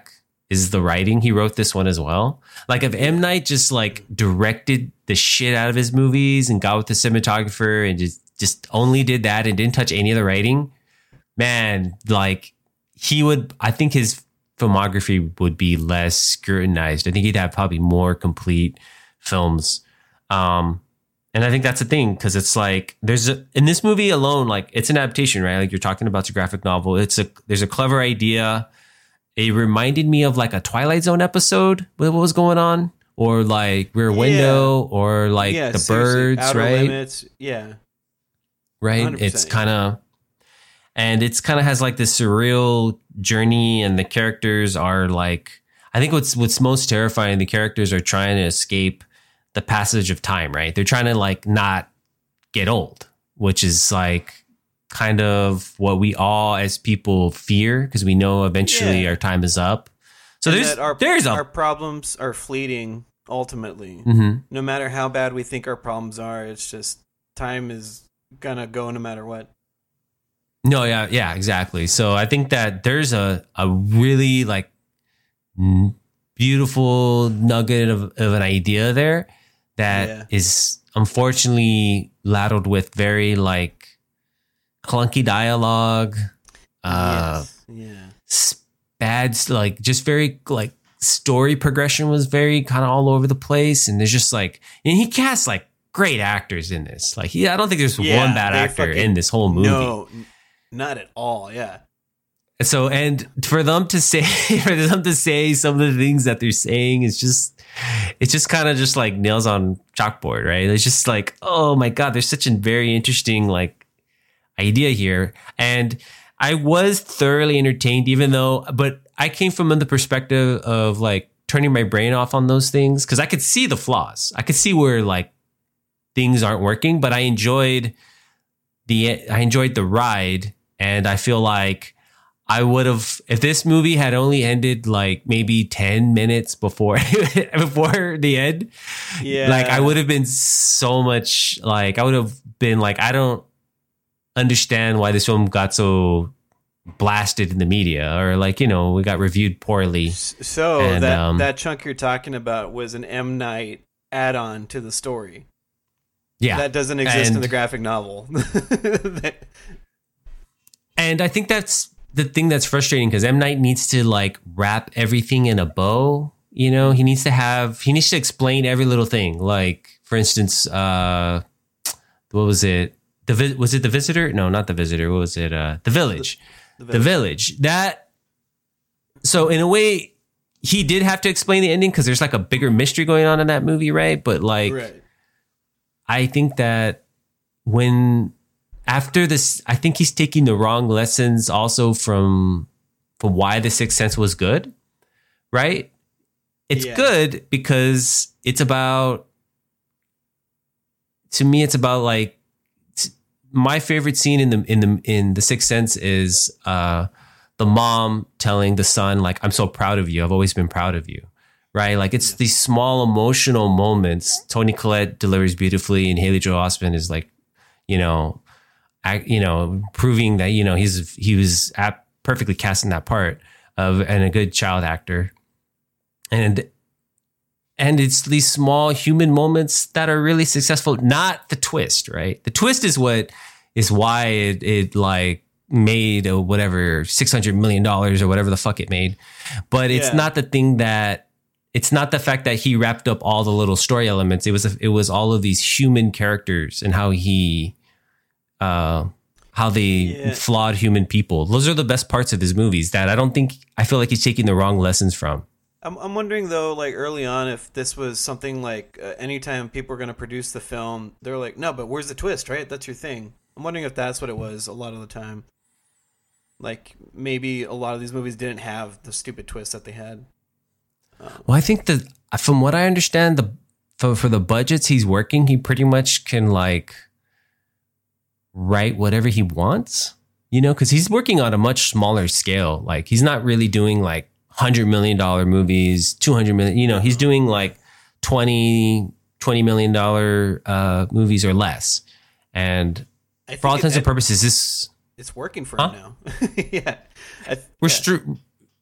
is the writing. He wrote this one as well. Like if M. Night just like directed the shit out of his movies and got with the cinematographer and just, just only did that and didn't touch any of the writing, man, like he would, I think his filmography would be less scrutinized. I think he'd have probably more complete films. Um, and I think that's the thing, because it's like there's a, in this movie alone, like it's an adaptation, right? Like you're talking about, it's a graphic novel. It's a, there's a clever idea. It reminded me of like a Twilight Zone episode with what was going on, or like Rear Window, yeah. or like yeah, The seriously. Birds, Outer right? Limits. Yeah. Right. one hundred percent, It's kind of, and it's kind of has like this surreal journey, and the characters are like, I think what's what's most terrifying, the characters are trying to escape the passage of time, right? They're trying to like not get old, which is like kind of what we all as people fear, because we know eventually Yeah. our time is up. So And there's that our, there's a our problems are fleeting ultimately. Mhm. No matter how bad we think our problems are, it's just time is gonna go no matter what. No, yeah, yeah, exactly. So I think that there's a, a really like n- beautiful nugget of, of an idea there that Yeah. is unfortunately ladled with very like clunky dialogue, uh, yes. Yeah. s- bad, like just very like story progression was very kind of all over the place. And there's just like, and he casts like great actors in this. Like, he, I don't think there's Yeah, one bad they actor fucking- in this whole movie. No, n- not at all. Yeah. So, and for them to say, for them to say some of the things that they're saying is just, it's just kind of just like nails on chalkboard, right? It's just like, oh my God, there's such a very interesting like idea here. And I was thoroughly entertained, even though, but I came from the perspective of like turning my brain off on those things, because I could see the flaws. I could see where like things aren't working, but I enjoyed the, I enjoyed the ride. And I feel like I would have, if this movie had only ended like maybe ten minutes before before the end, Yeah. like I would have been so much like, I would have been like, I don't understand why this film got so blasted in the media, or like, you know, we got reviewed poorly. So And, that um, that chunk you're talking about was an M. Night add-on to the story. Yeah. That doesn't exist in And- the graphic novel. That- And I think that's the thing that's frustrating, because M. Night needs to like wrap everything in a bow. You know, he needs to have, he needs to explain every little thing. Like, for instance, uh, what was it? The Vi- was it The Visitor? No, not The Visitor. What was it? Uh, The Village. the The Village. That. So in a way, he did have to explain the ending, because there's like a bigger mystery going on in that movie, right? But like, right. I think that when after this, I think he's taking the wrong lessons also from from why The Sixth Sense was good, right? It's Yeah. good because it's about, to me, it's about like t- my favorite scene in the in the in The Sixth Sense is uh, the mom telling the son like, "I'm so proud of you. I've always been proud of you." Right? Like it's these small emotional moments. Toni Collette delivers beautifully, and Haley Joel Osment is like, you know, I, you know, proving that, you know, he's he was at perfectly cast in that part of, and a good child actor. And and it's these small human moments that are really successful, not the twist, right? The twist is what is why it, it like made a whatever six hundred million dollars or whatever the fuck it made. But it's Yeah. not the thing that, it's not the fact that he wrapped up all the little story elements. It was, it was all of these human characters and how he, uh, how they Yeah. flawed human people. Those are the best parts of his movies that I don't think, I feel like he's taking the wrong lessons from. I'm I'm wondering though, like early on, if this was something like uh, anytime people are going to produce the film, they're like, no, but where's the twist, right? That's your thing. I'm wondering if that's what it was a lot of the time. Like maybe a lot of these movies didn't have the stupid twist that they had. Well, I think that from what I understand, the for, for the budgets he's working, he pretty much can like write whatever he wants, you know, because he's working on a much smaller scale. Like he's not really doing like one hundred million dollars movies, two hundred million, you know, he's doing like twenty, twenty million dollars uh, movies or less. And I for all think intents it- and purposes, this It's working for Huh? him now. yeah. I, we're yeah. str-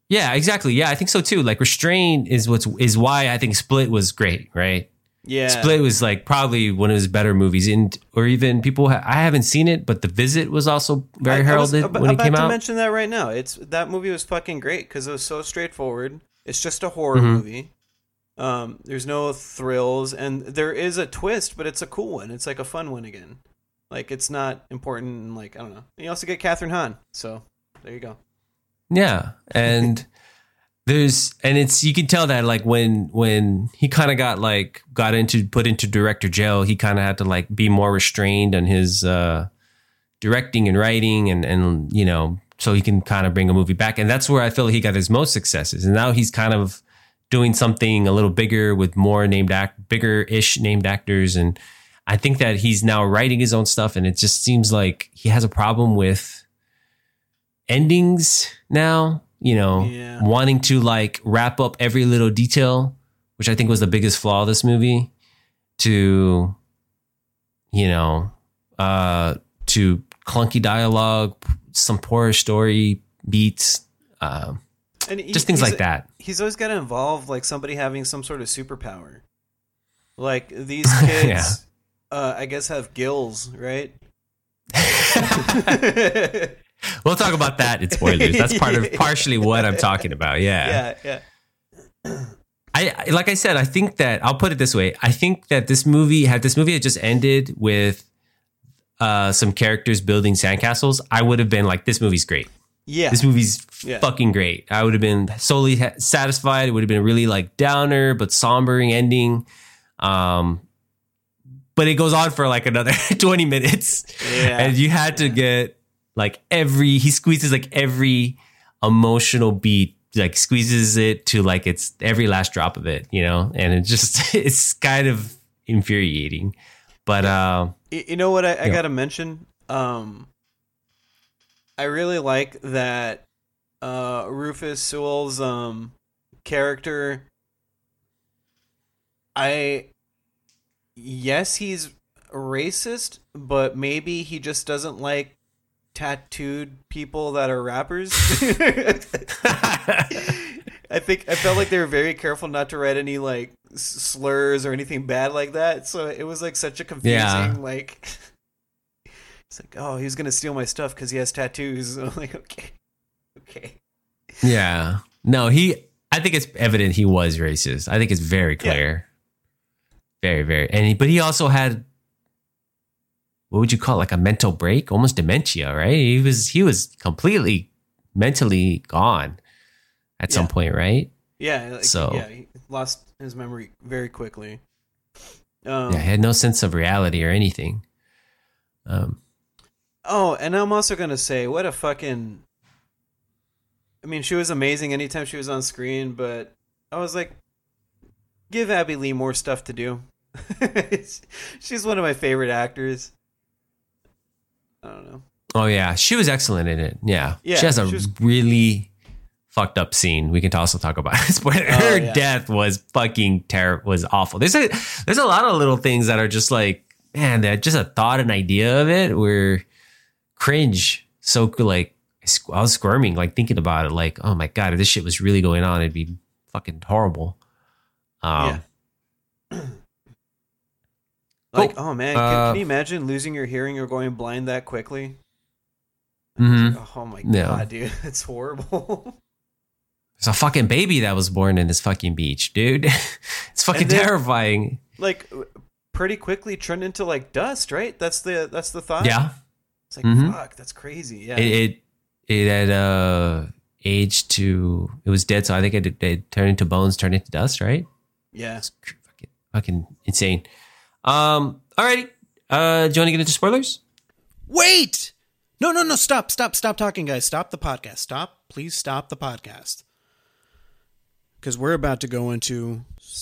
Yeah, exactly. Yeah, I think so too. Like Restrained is what's is why I think Split was great, right? Yeah. Split was like probably one of his better movies, and or even people. Ha- I haven't seen it, but The Visit was also very I, heralded I was ab- when it about came to out. mention that right now. It's that movie was fucking great because it was so straightforward. It's just a horror Mhm. movie. Um, there's no thrills, and there is a twist, but it's a cool one. It's like a fun one again. Like it's not important. And like I don't know. You also get Catherine Hahn, so there you go. Yeah, and there's and it's you can tell that like when when he kind of got like got into put into director jail, he kind of had to like be more restrained on his uh, directing and writing, and and you know so he can kind of bring a movie back, and that's where I feel he got his most successes, and now he's kind of doing something a little bigger with more named act bigger ish named actors, and I think that he's now writing his own stuff, and it just seems like he has a problem with endings now, you know, Yeah. wanting to like wrap up every little detail, which I think was the biggest flaw of this movie, to, you know, uh, to clunky dialogue, some poor story beats, uh, And he- just things he's- like that. He's always got to involve like somebody having some sort of superpower. Like these kids, Yeah. uh, I guess, have gills, right? We'll talk about that in spoilers. That's part of partially what I'm talking about. Yeah. Yeah, yeah. I I- like I said, I think that I'll put it this way. I think that this movie had this movie had just ended with uh, some characters building sandcastles. I would have been like, this movie's great. Yeah. This movie's Yeah. fucking great. I would have been solely ha- satisfied. It would have been a really like downer but sombering ending. Um, but it goes on for like another twenty minutes, Yeah. and you had to get like every he squeezes like every emotional beat, like squeezes it to like it's every last drop of it, you know, and it just it's kind of infuriating. But uh, Y- You know what I, I Yeah. gotta mention? Um, I really like that uh, Rufus Sewell's um, character. I yes, he's racist, but maybe he just doesn't like tattooed people that are rappers. I think I felt like they were very careful not to write any like s- slurs or anything bad like that. So it was like such a confusing Yeah. like. It's like, oh, he's gonna steal my stuff because he has tattoos. I'm like, okay, okay. yeah, no, he. I think it's evident he was racist. I think it's very clear, very, very. And he, but he also had, what would you call it, like a mental break, almost dementia, right? He was he was completely mentally gone at some Yeah. point, right? Yeah, like, So- yeah, he lost his memory very quickly. Um, Yeah, he had no sense of reality or anything. Um, Oh, and I'm also gonna say, what a fucking. I mean, she was amazing anytime she was on screen, but I was like, give Abby Lee more stuff to do. She's one of my favorite actors. I don't know. oh yeah, she was excellent in it. Yeah, Yeah, she has a she was- really fucked up scene. We can also talk about it. But Oh, her yeah. death was fucking terrible. Was awful. There's a there's a lot of little things that are just like, man, that just a thought and idea of it were cringe. So like I was squirming, like thinking about it, like, oh my god, if this shit was really going on, it'd be fucking horrible. Um, Like, Cool. oh man, can, Uh, can you imagine losing your hearing or going blind that quickly? mhm. Oh my Yeah. god, dude, it's horrible. There's a fucking baby that was born in this fucking beach, dude. It's fucking And then- terrifying. Like, pretty quickly turned into like dust, right? That's the that's the thought. Yeah. It's like Mhm. fuck, that's crazy. Yeah. It, it it had uh aged to it was dead, so I think it, it turned into bones, turned into dust, right? yeah. It's cr- fucking, fucking insane. Um, alrighty. Uh, do you want to get into spoilers? Wait! No, no, no, stop, stop, stop talking, guys. Stop the podcast. Stop. Please stop the podcast. Because we're about to go into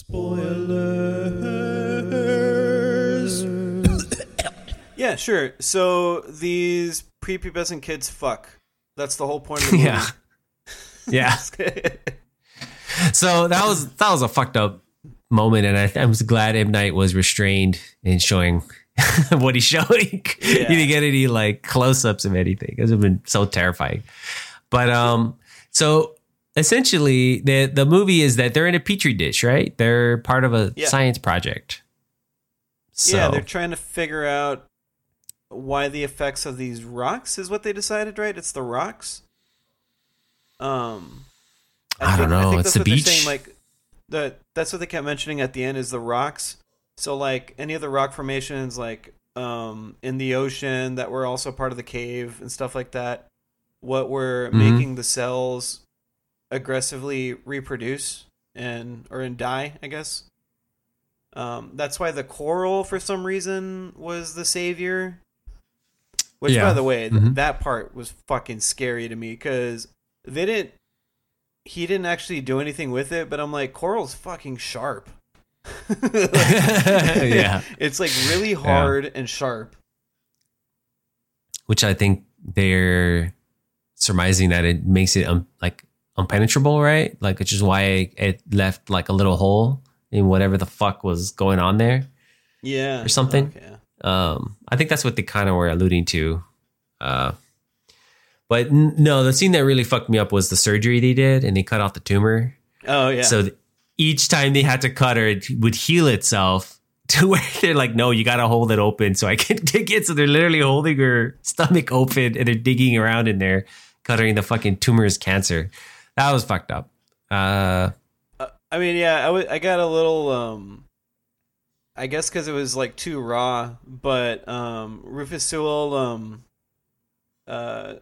spoilers. Yeah, sure. So these prepubescent kids fuck. That's the whole point of the movie. Yeah. Yeah. So that was that was a fucked up moment, and I, I was glad M. Night was restrained in showing what he's showing. Yeah. He didn't get any like close ups of anything. It would have been so terrifying. But um, so essentially, the the movie is that they're in a petri dish, right? They're part of a Yeah. science project. So, Yeah, they're trying to figure out why the effects of these rocks is what they decided, right? It's the rocks. Um, I don't know. It's that's the what they're beach. saying, like the that's what they kept mentioning at the end is the rocks. So like any of the rock formations, like um in the ocean that were also part of the cave and stuff like that, what were Mhm. making the cells aggressively reproduce and or and die, I guess. Um, that's why the coral, for some reason, was the savior. Which, Yeah. by the way, th- Mhm. that part was fucking scary to me because they didn't. He didn't actually do anything with it, but I'm like, coral's fucking sharp. Like, Yeah. it's like really hard and sharp. which I think they're surmising that it makes it um, like impenetrable, right? Like, which is why it left like a little hole in whatever the fuck was going on there. Yeah, Or something. Okay. Um, I think that's what they kind of were alluding to. Uh, but n- no, the scene that really fucked me up was the surgery they did, and they cut off the tumor. Oh yeah. So th- each time they had to cut her, it would heal itself to where they're like, no, you got to hold it open so I can dig it. So they're literally holding her stomach open and they're digging around in there, cutting the fucking tumor's cancer. That was fucked up. Uh, Uh, I mean, yeah, I, w- I got a little, um, I guess because it was like too raw, but um, Rufus Sewell, um, uh,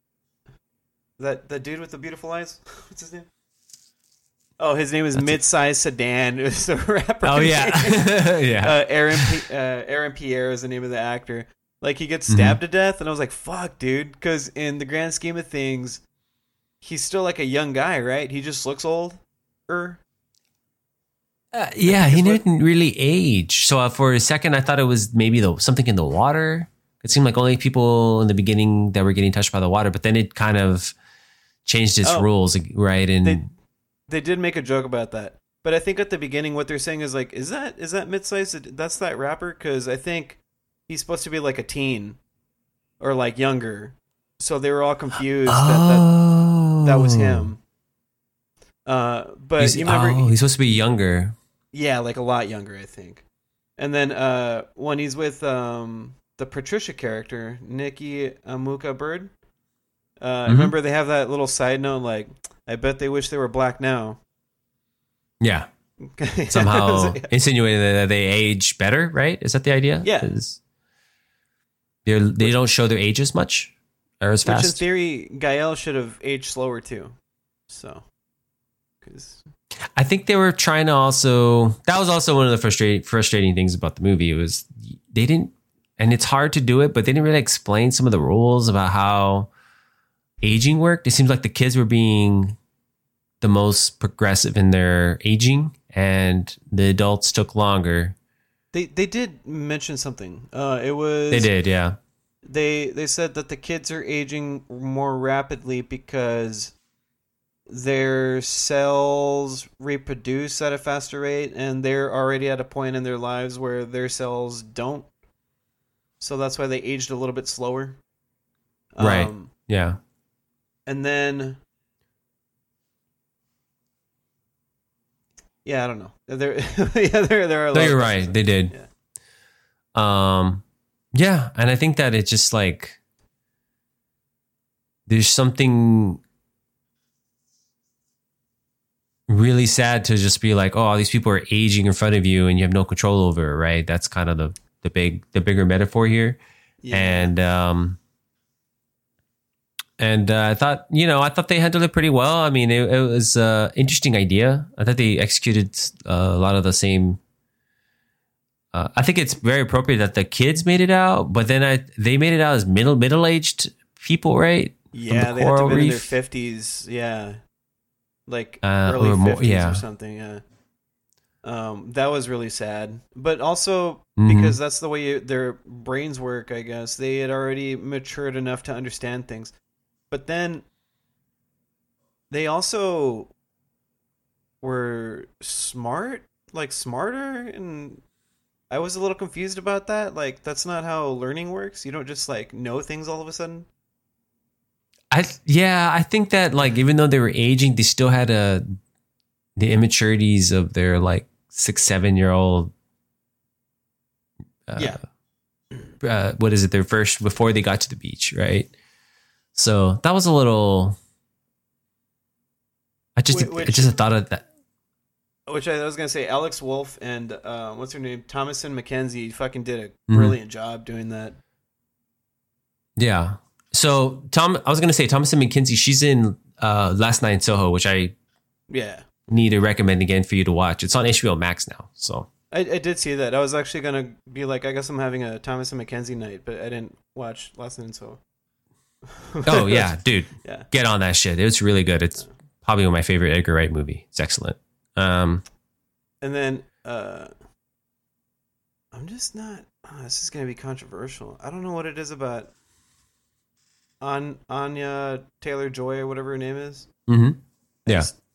that that dude with the beautiful eyes, what's his name? Oh, his name is Mid-Size Sedan. It was the rapper. oh, yeah. yeah. uh, Aaron P- uh, Aaron Pierre is the name of the actor. Like he gets Mm-hmm. stabbed to death, and I was like, "Fuck, dude!" Because in the grand scheme of things, he's still like a young guy, right? He just looks old. Er. Uh, yeah, he Guess what? didn't really age. So uh, for a second, I thought it was maybe the something in the water. It seemed like only people in the beginning that were getting touched by the water, but then it kind of changed its Oh. rules, right? And They they did make a joke about that, but I think at the beginning, what they're saying is like, "Is that is that mid-size? That's that rapper?" Because I think he's supposed to be like a teen or like younger, so they were all confused that, that oh, that was him. Uh, but He's, you remember, oh, he's supposed to be younger. yeah, like a lot younger, I think. And then uh, when he's with um, the Patricia character, Nikki Amuka Bird, uh, Mhm. remember they have that little side note like, "I bet they wish they were black now." Yeah, somehow Yeah. insinuating that they age better, right? Is that the idea? Yeah. 'Cause They're, they don't show their age as much or as Which in fast. theory, Gael should have aged slower too. So, because I think they were trying to also. That was also one of the frustrating frustrating things about the movie. It was they didn't, and it's hard to do it, but they didn't really explain some of the rules about how aging worked. It seems like the kids were being the most progressive in their aging, and the adults took longer. they they did mention something. Uh, it was They did, yeah. They they said that the kids are aging more rapidly because their cells reproduce at a faster rate, and they're already at a point in their lives where their cells don't. So that's why they aged a little bit slower. Right. Um, Yeah. and then, yeah, I don't know. There, yeah, there, there are. a No, lot you're of right. questions. They did. Um, yeah, and I think that it's just like there's something really sad to just be like, oh, these people are aging in front of you and you have no control over it, right? That's kind of the the big the bigger metaphor here. Yeah. And um and uh, I thought, you know, I thought they handled it pretty well. I mean, it, it was an interesting idea. I thought they executed uh, a lot of the same. Uh, I think it's very appropriate that the kids made it out, but then I they made it out as middle middle aged people, right? From Yeah, the they have to coral be in their reef. fifties. Yeah, like Uh, early or more- fifties yeah. or something. Yeah, um, that was really sad. But also Mhm. because that's the way you, their brains work. I guess they had already matured enough to understand things. But then they also were smart, like smarter, and I was a little confused about that. Like that's not how learning works. You don't just like know things all of a sudden. I yeah, I think that like even though they were aging, they still had a the immaturities of their like six, seven year old. Uh, Yeah. Uh, what is it? Their first before they got to the beach, right? So that was a little. I just Wh- which- I just thought of that. Which I was gonna say, Alex Wolff and uh, what's her name, Thomasin McKenzie, fucking did a Mhm. brilliant job doing that. Yeah. So Tom, I was gonna say Thomasin McKenzie. She's in uh, Last Night in Soho, which I Yeah, need to recommend again for you to watch. It's on H B O Max now. So I, I did see that. I was actually gonna be like, I guess I'm having a Thomasin McKenzie night, but I didn't watch Last Night in Soho. oh yeah, dude, Yeah. get on that shit. It's really good. It's probably my favorite Edgar Wright movie. It's excellent. Um, And then uh, I'm just not. Oh, this is gonna be controversial. I don't know what it is about An- Anya Taylor Joy or whatever her name is. mhm. I Yeah. just-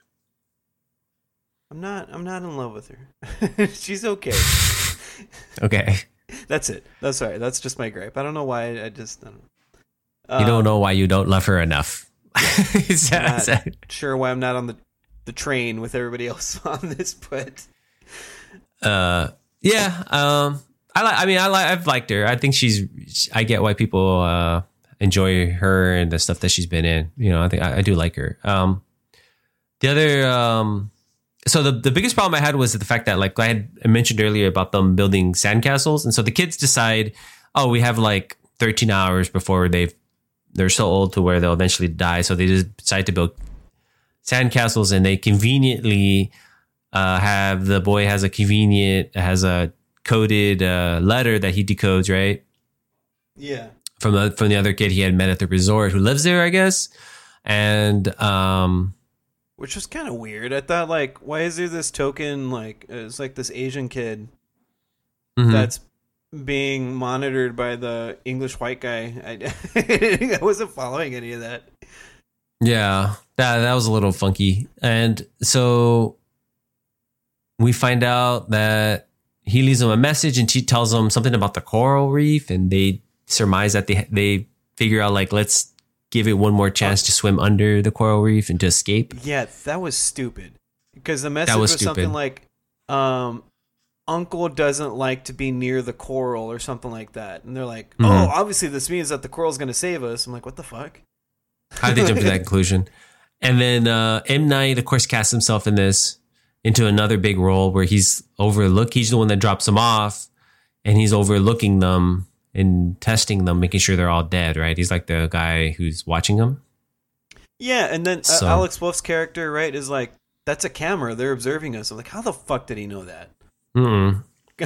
I'm not. I'm not in love with her. She's okay. Okay. That's it. That's all right. That's just my gripe. I don't know why. I just. I don't know. You don't Um, know why you don't love her enough. Is that- not is that- sure why I'm not on the the train with everybody else on this, but uh, yeah. Um, I like. I mean, I like. I've liked her. I think she's. I get why people uh, enjoy her and the stuff that she's been in. You know, I think I, I do like her. Um, the other. Um, so the the biggest problem I had was the fact that, like I had mentioned earlier about them building sandcastles, and so the kids decide, oh, we have like thirteen hours before they've they're so old to where they'll eventually die. So they just decide to build sandcastles, and they conveniently uh, have the boy has a convenient has a coded uh, letter that he decodes, right, yeah. from the from the other kid he had met at the resort who lives there, I guess. And um, Which was kind of weird. I thought, like, why is there this token? Like, it's like this Asian kid mhm. that's being monitored by the English white guy. I, I wasn't following any of that. Yeah, that that was a little funky. And so we find out that he leaves them a message, and she tells them something about the coral reef, and they surmise that they they figure out, like, let's give it one more chance to swim under the coral reef and to escape. Yeah, that was stupid. Because the message was was, something stupid. like, um, Uncle doesn't like to be near the coral or something like that. And they're like, Mhm. oh, obviously this means that the coral's going to save us. I'm like, what the fuck? How did they jump to that conclusion? And then uh, M. Night, of course, casts himself in this into another big role where he's overlooked. He's the one that drops them off, and he's overlooking them and testing them, making sure they're all dead, right? He's like the guy who's watching them. Yeah, and then uh, So- Alex Wolff's character, right, is like, that's a camera. They're observing us. I'm like, how the fuck did he know that? Mm-mm.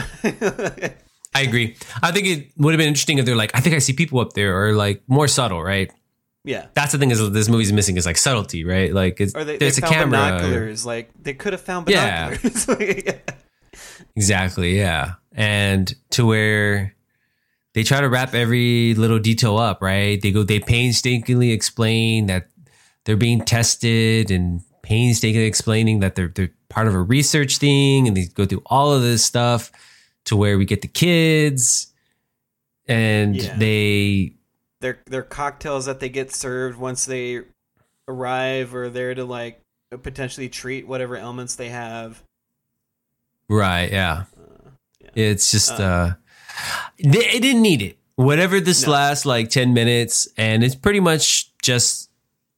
I agree. I think it would have been interesting if they're like, I think I see people up there, or like more subtle, right? Yeah. That's the thing is this movie's missing is like subtlety, right? Like it's, Or they, they there's a found camera. binoculars. Like, they could have found Yeah. binoculars. Like, Exactly, yeah. And to where they try to wrap every little detail up, right? They go, they painstakingly explain that they're being tested, and painstakingly explaining that they're they're part of a research thing, and they go through all of this stuff to where we get the kids, and Yeah. they Their their cocktails that they get served once they arrive are there to, like, potentially treat whatever ailments they have. right, yeah. yeah. It's just Uh, uh, they, it didn't need it. Whatever this No. lasts like ten minutes, and it's pretty much just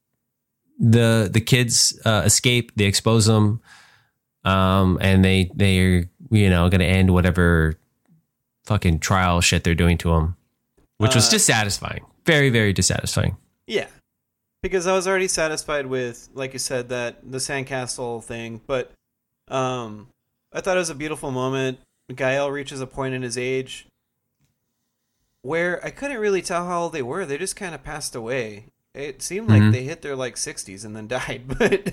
the the kids uh, escape. They expose them, um, and they they're you know gonna end whatever fucking trial shit they're doing to them, which was Uh, dissatisfying. Very very dissatisfying. Yeah. Because I was already satisfied with, like you said, that the sandcastle thing, but um, I thought it was a beautiful moment. Gael reaches a point in his age where I couldn't really tell how old they were. They just kind of passed away. It seemed like Mhm. they hit their like sixties and then died, but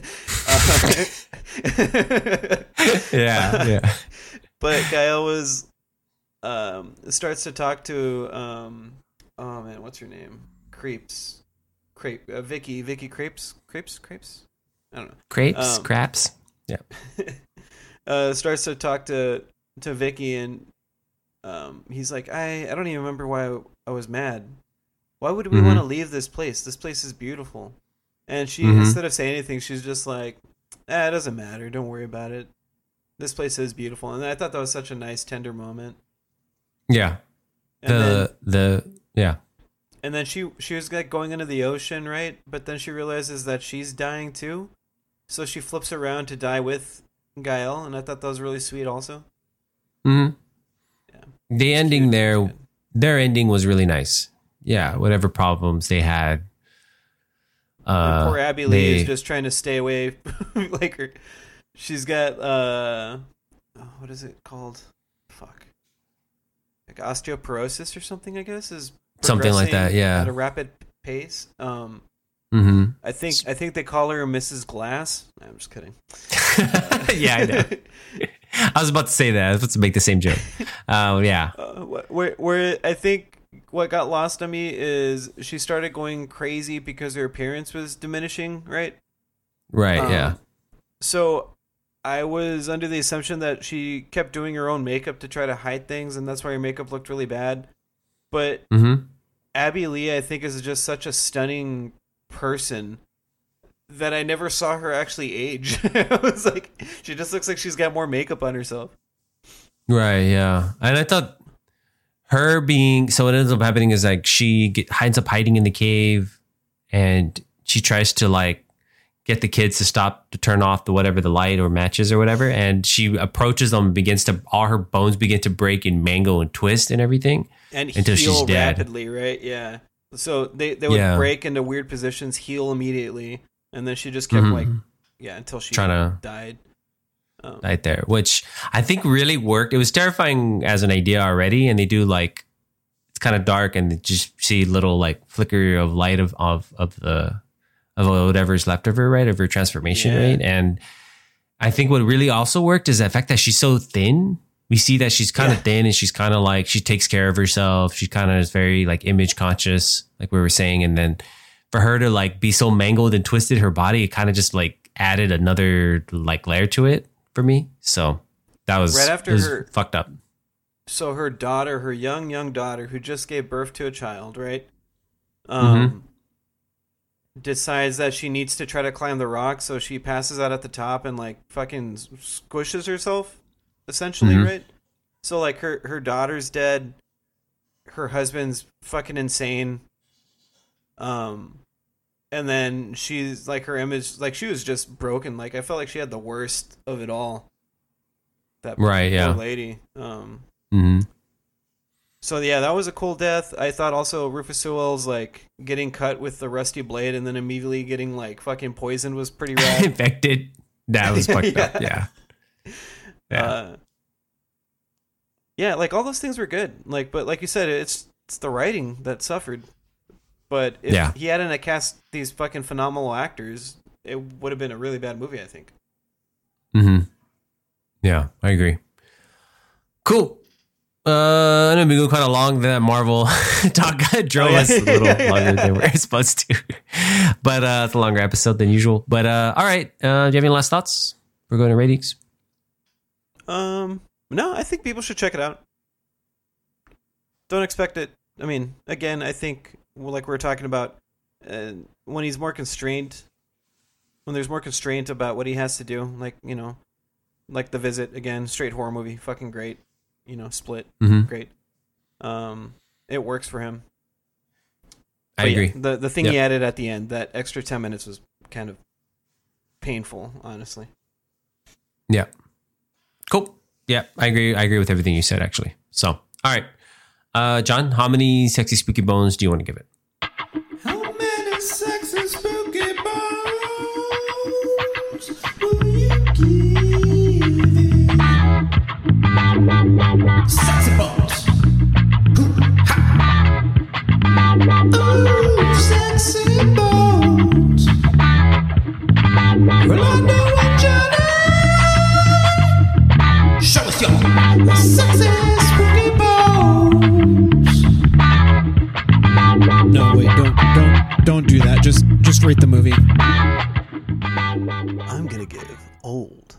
uh, Yeah, yeah. but Gael was um, starts to talk to um, oh man, what's her name? Creeps, Crepe, uh, Vicky, Vicky Crepes, Crepes, Crepes. I don't know. Crepes, Um, craps. Yeah. uh, starts to talk to to Vicky, and um, he's like, I I don't even remember why I was mad. Why would we Mhm. want to leave this place? This place is beautiful. And she, Mhm. instead of saying anything, she's just like, eh, it doesn't matter. Don't worry about it. This place is beautiful. And I thought that was such a nice, tender moment. Yeah. And the then, the yeah. and then she she was like going into the ocean, right? But then she realizes that she's dying too. So she flips around to die with Gael. And I thought that was really sweet also. hmm Yeah. The It's ending cute. there, It's good. their ending was really nice. Yeah, whatever problems they had. And Uh, poor Abby Lee they- is just trying to stay away. Like her, she's got uh, oh, what is it called? Fuck, like osteoporosis or something. I guess is Something like that, progressing yeah. at a rapid pace. Um, Mhm. I think I think they call her Missus Glass. I'm just kidding. yeah, I know. I was about to say that. I was about to make the same joke. Uh, yeah. Uh, wh- where where I think what got lost on me is she started going crazy because her appearance was diminishing, right? Right. Um, yeah. So I was under the assumption that she kept doing her own makeup to try to hide things, and that's why her makeup looked really bad. But Mm-hmm. Abby Lee, I think, is just such a stunning person that I never saw her actually age. I was like, she just looks like she's got more makeup on herself. Right. Yeah. And I thought her being so what ends up happening is like she get, ends up hiding in the cave, and she tries to like get the kids to stop to turn off the whatever the light or matches or whatever, and she approaches them, begins to all her bones begin to break and mangle and twist and everything. And Until heal she's dead. rapidly, right? Yeah. So they, they would Yeah. break into weird positions, heal immediately, and then she just kept Mhm. like, yeah, until she Trying to- died. Um, Right there, which I think really worked. It was terrifying as an idea already, and they do like it's kind of dark, and you just see little like flicker of light of of of the of whatever's left of her, right, of her transformation, Yeah. right. And I think what really also worked is the fact that she's so thin. We see that she's kind of Yeah. thin, and she's kind of like she takes care of herself. She kind of is very like image conscious, like we were saying, and then for her to like be so mangled and twisted, her body, it kind of just like added another like layer to it for me. So that was Right after it was her- fucked up. so her daughter, her young, young daughter, who just gave birth to a child, right? Um, decides that she needs to try to climb the rock, so she passes out at the top and like fucking squishes herself, essentially, Mhm. right? So like her her daughter's dead, her husband's fucking insane, um, and then she's like her image, like she was just broken. Like I felt like she had the worst of it all. That Right, poor yeah. lady. Um, hmm so yeah, that was a cool death. I thought also Rufus Sewell's like getting cut with the rusty blade and then immediately getting like fucking poisoned was pretty rad. Infected. That was fucked up. Yeah. Yeah. Yeah. uh, yeah, like all those things were good. Like, but like you said, it's it's the writing that suffered. But if Yeah. he hadn't cast these fucking phenomenal actors, it would have been a really bad movie, I think. hmm Yeah, I agree. Cool. Uh, I know we go kind of long. That Marvel talk drove Oh, yeah. us a little longer than we're supposed to, but uh, it's a longer episode than usual. But uh, all right, uh, do you have any last thoughts? We're going to ratings. Um, no, I think people should check it out. Don't expect it. I mean, again, I think well, like we were talking about, uh, when he's more constrained, when there's more constraint about what he has to do, like you know, like The Visit again, straight horror movie, fucking great. You know, Split, Mm-hmm. great. Um, it works for him. I But yeah, agree. the the thing Yep. he added at the end, that extra ten minutes, was kind of painful, honestly. Yeah. Cool. Yeah, I agree. I agree with everything you said, actually. So, all right, uh, John, how many sexy spooky bones do you want to give it? How many sexy spooky bones will you give it? Sexy bones. Ooh, ha. Ooh, sexy bones. Rolando and Johnny. Show us your sexy spooky bones. No, wait, don't don't don't do that. Just just rate the movie. I'm gonna give Old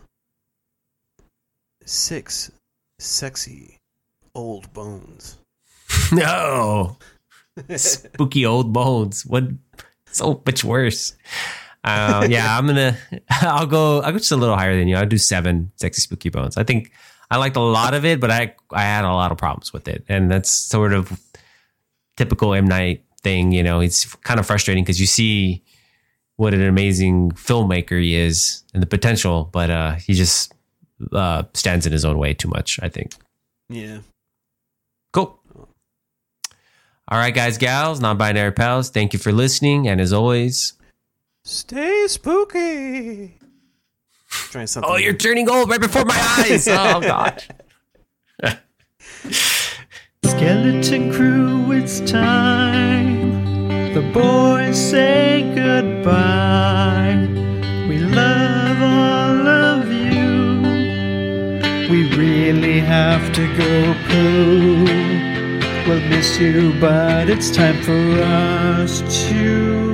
six sexy old bones. No. Spooky old bones. What? So much worse. Uh, yeah, I'm gonna. I'll go. I'll go just a little higher than you. I'll do seven sexy spooky bones. I think I liked a lot of it, but I I had a lot of problems with it, and that's sort of typical M. Night thing. You know, it's kind of frustrating because you see what an amazing filmmaker he is and the potential, but uh, he just uh, stands in his own way too much, I think. Yeah. Cool. All right, guys, gals, non-binary pals, thank you for listening. And as always, stay spooky. Trying something. Oh, you're turning old right before my eyes. Oh, God. Skeleton Crew, it's time. The boys say goodbye. We love all of you. We really have to go poo. We'll miss you, but it's time for us to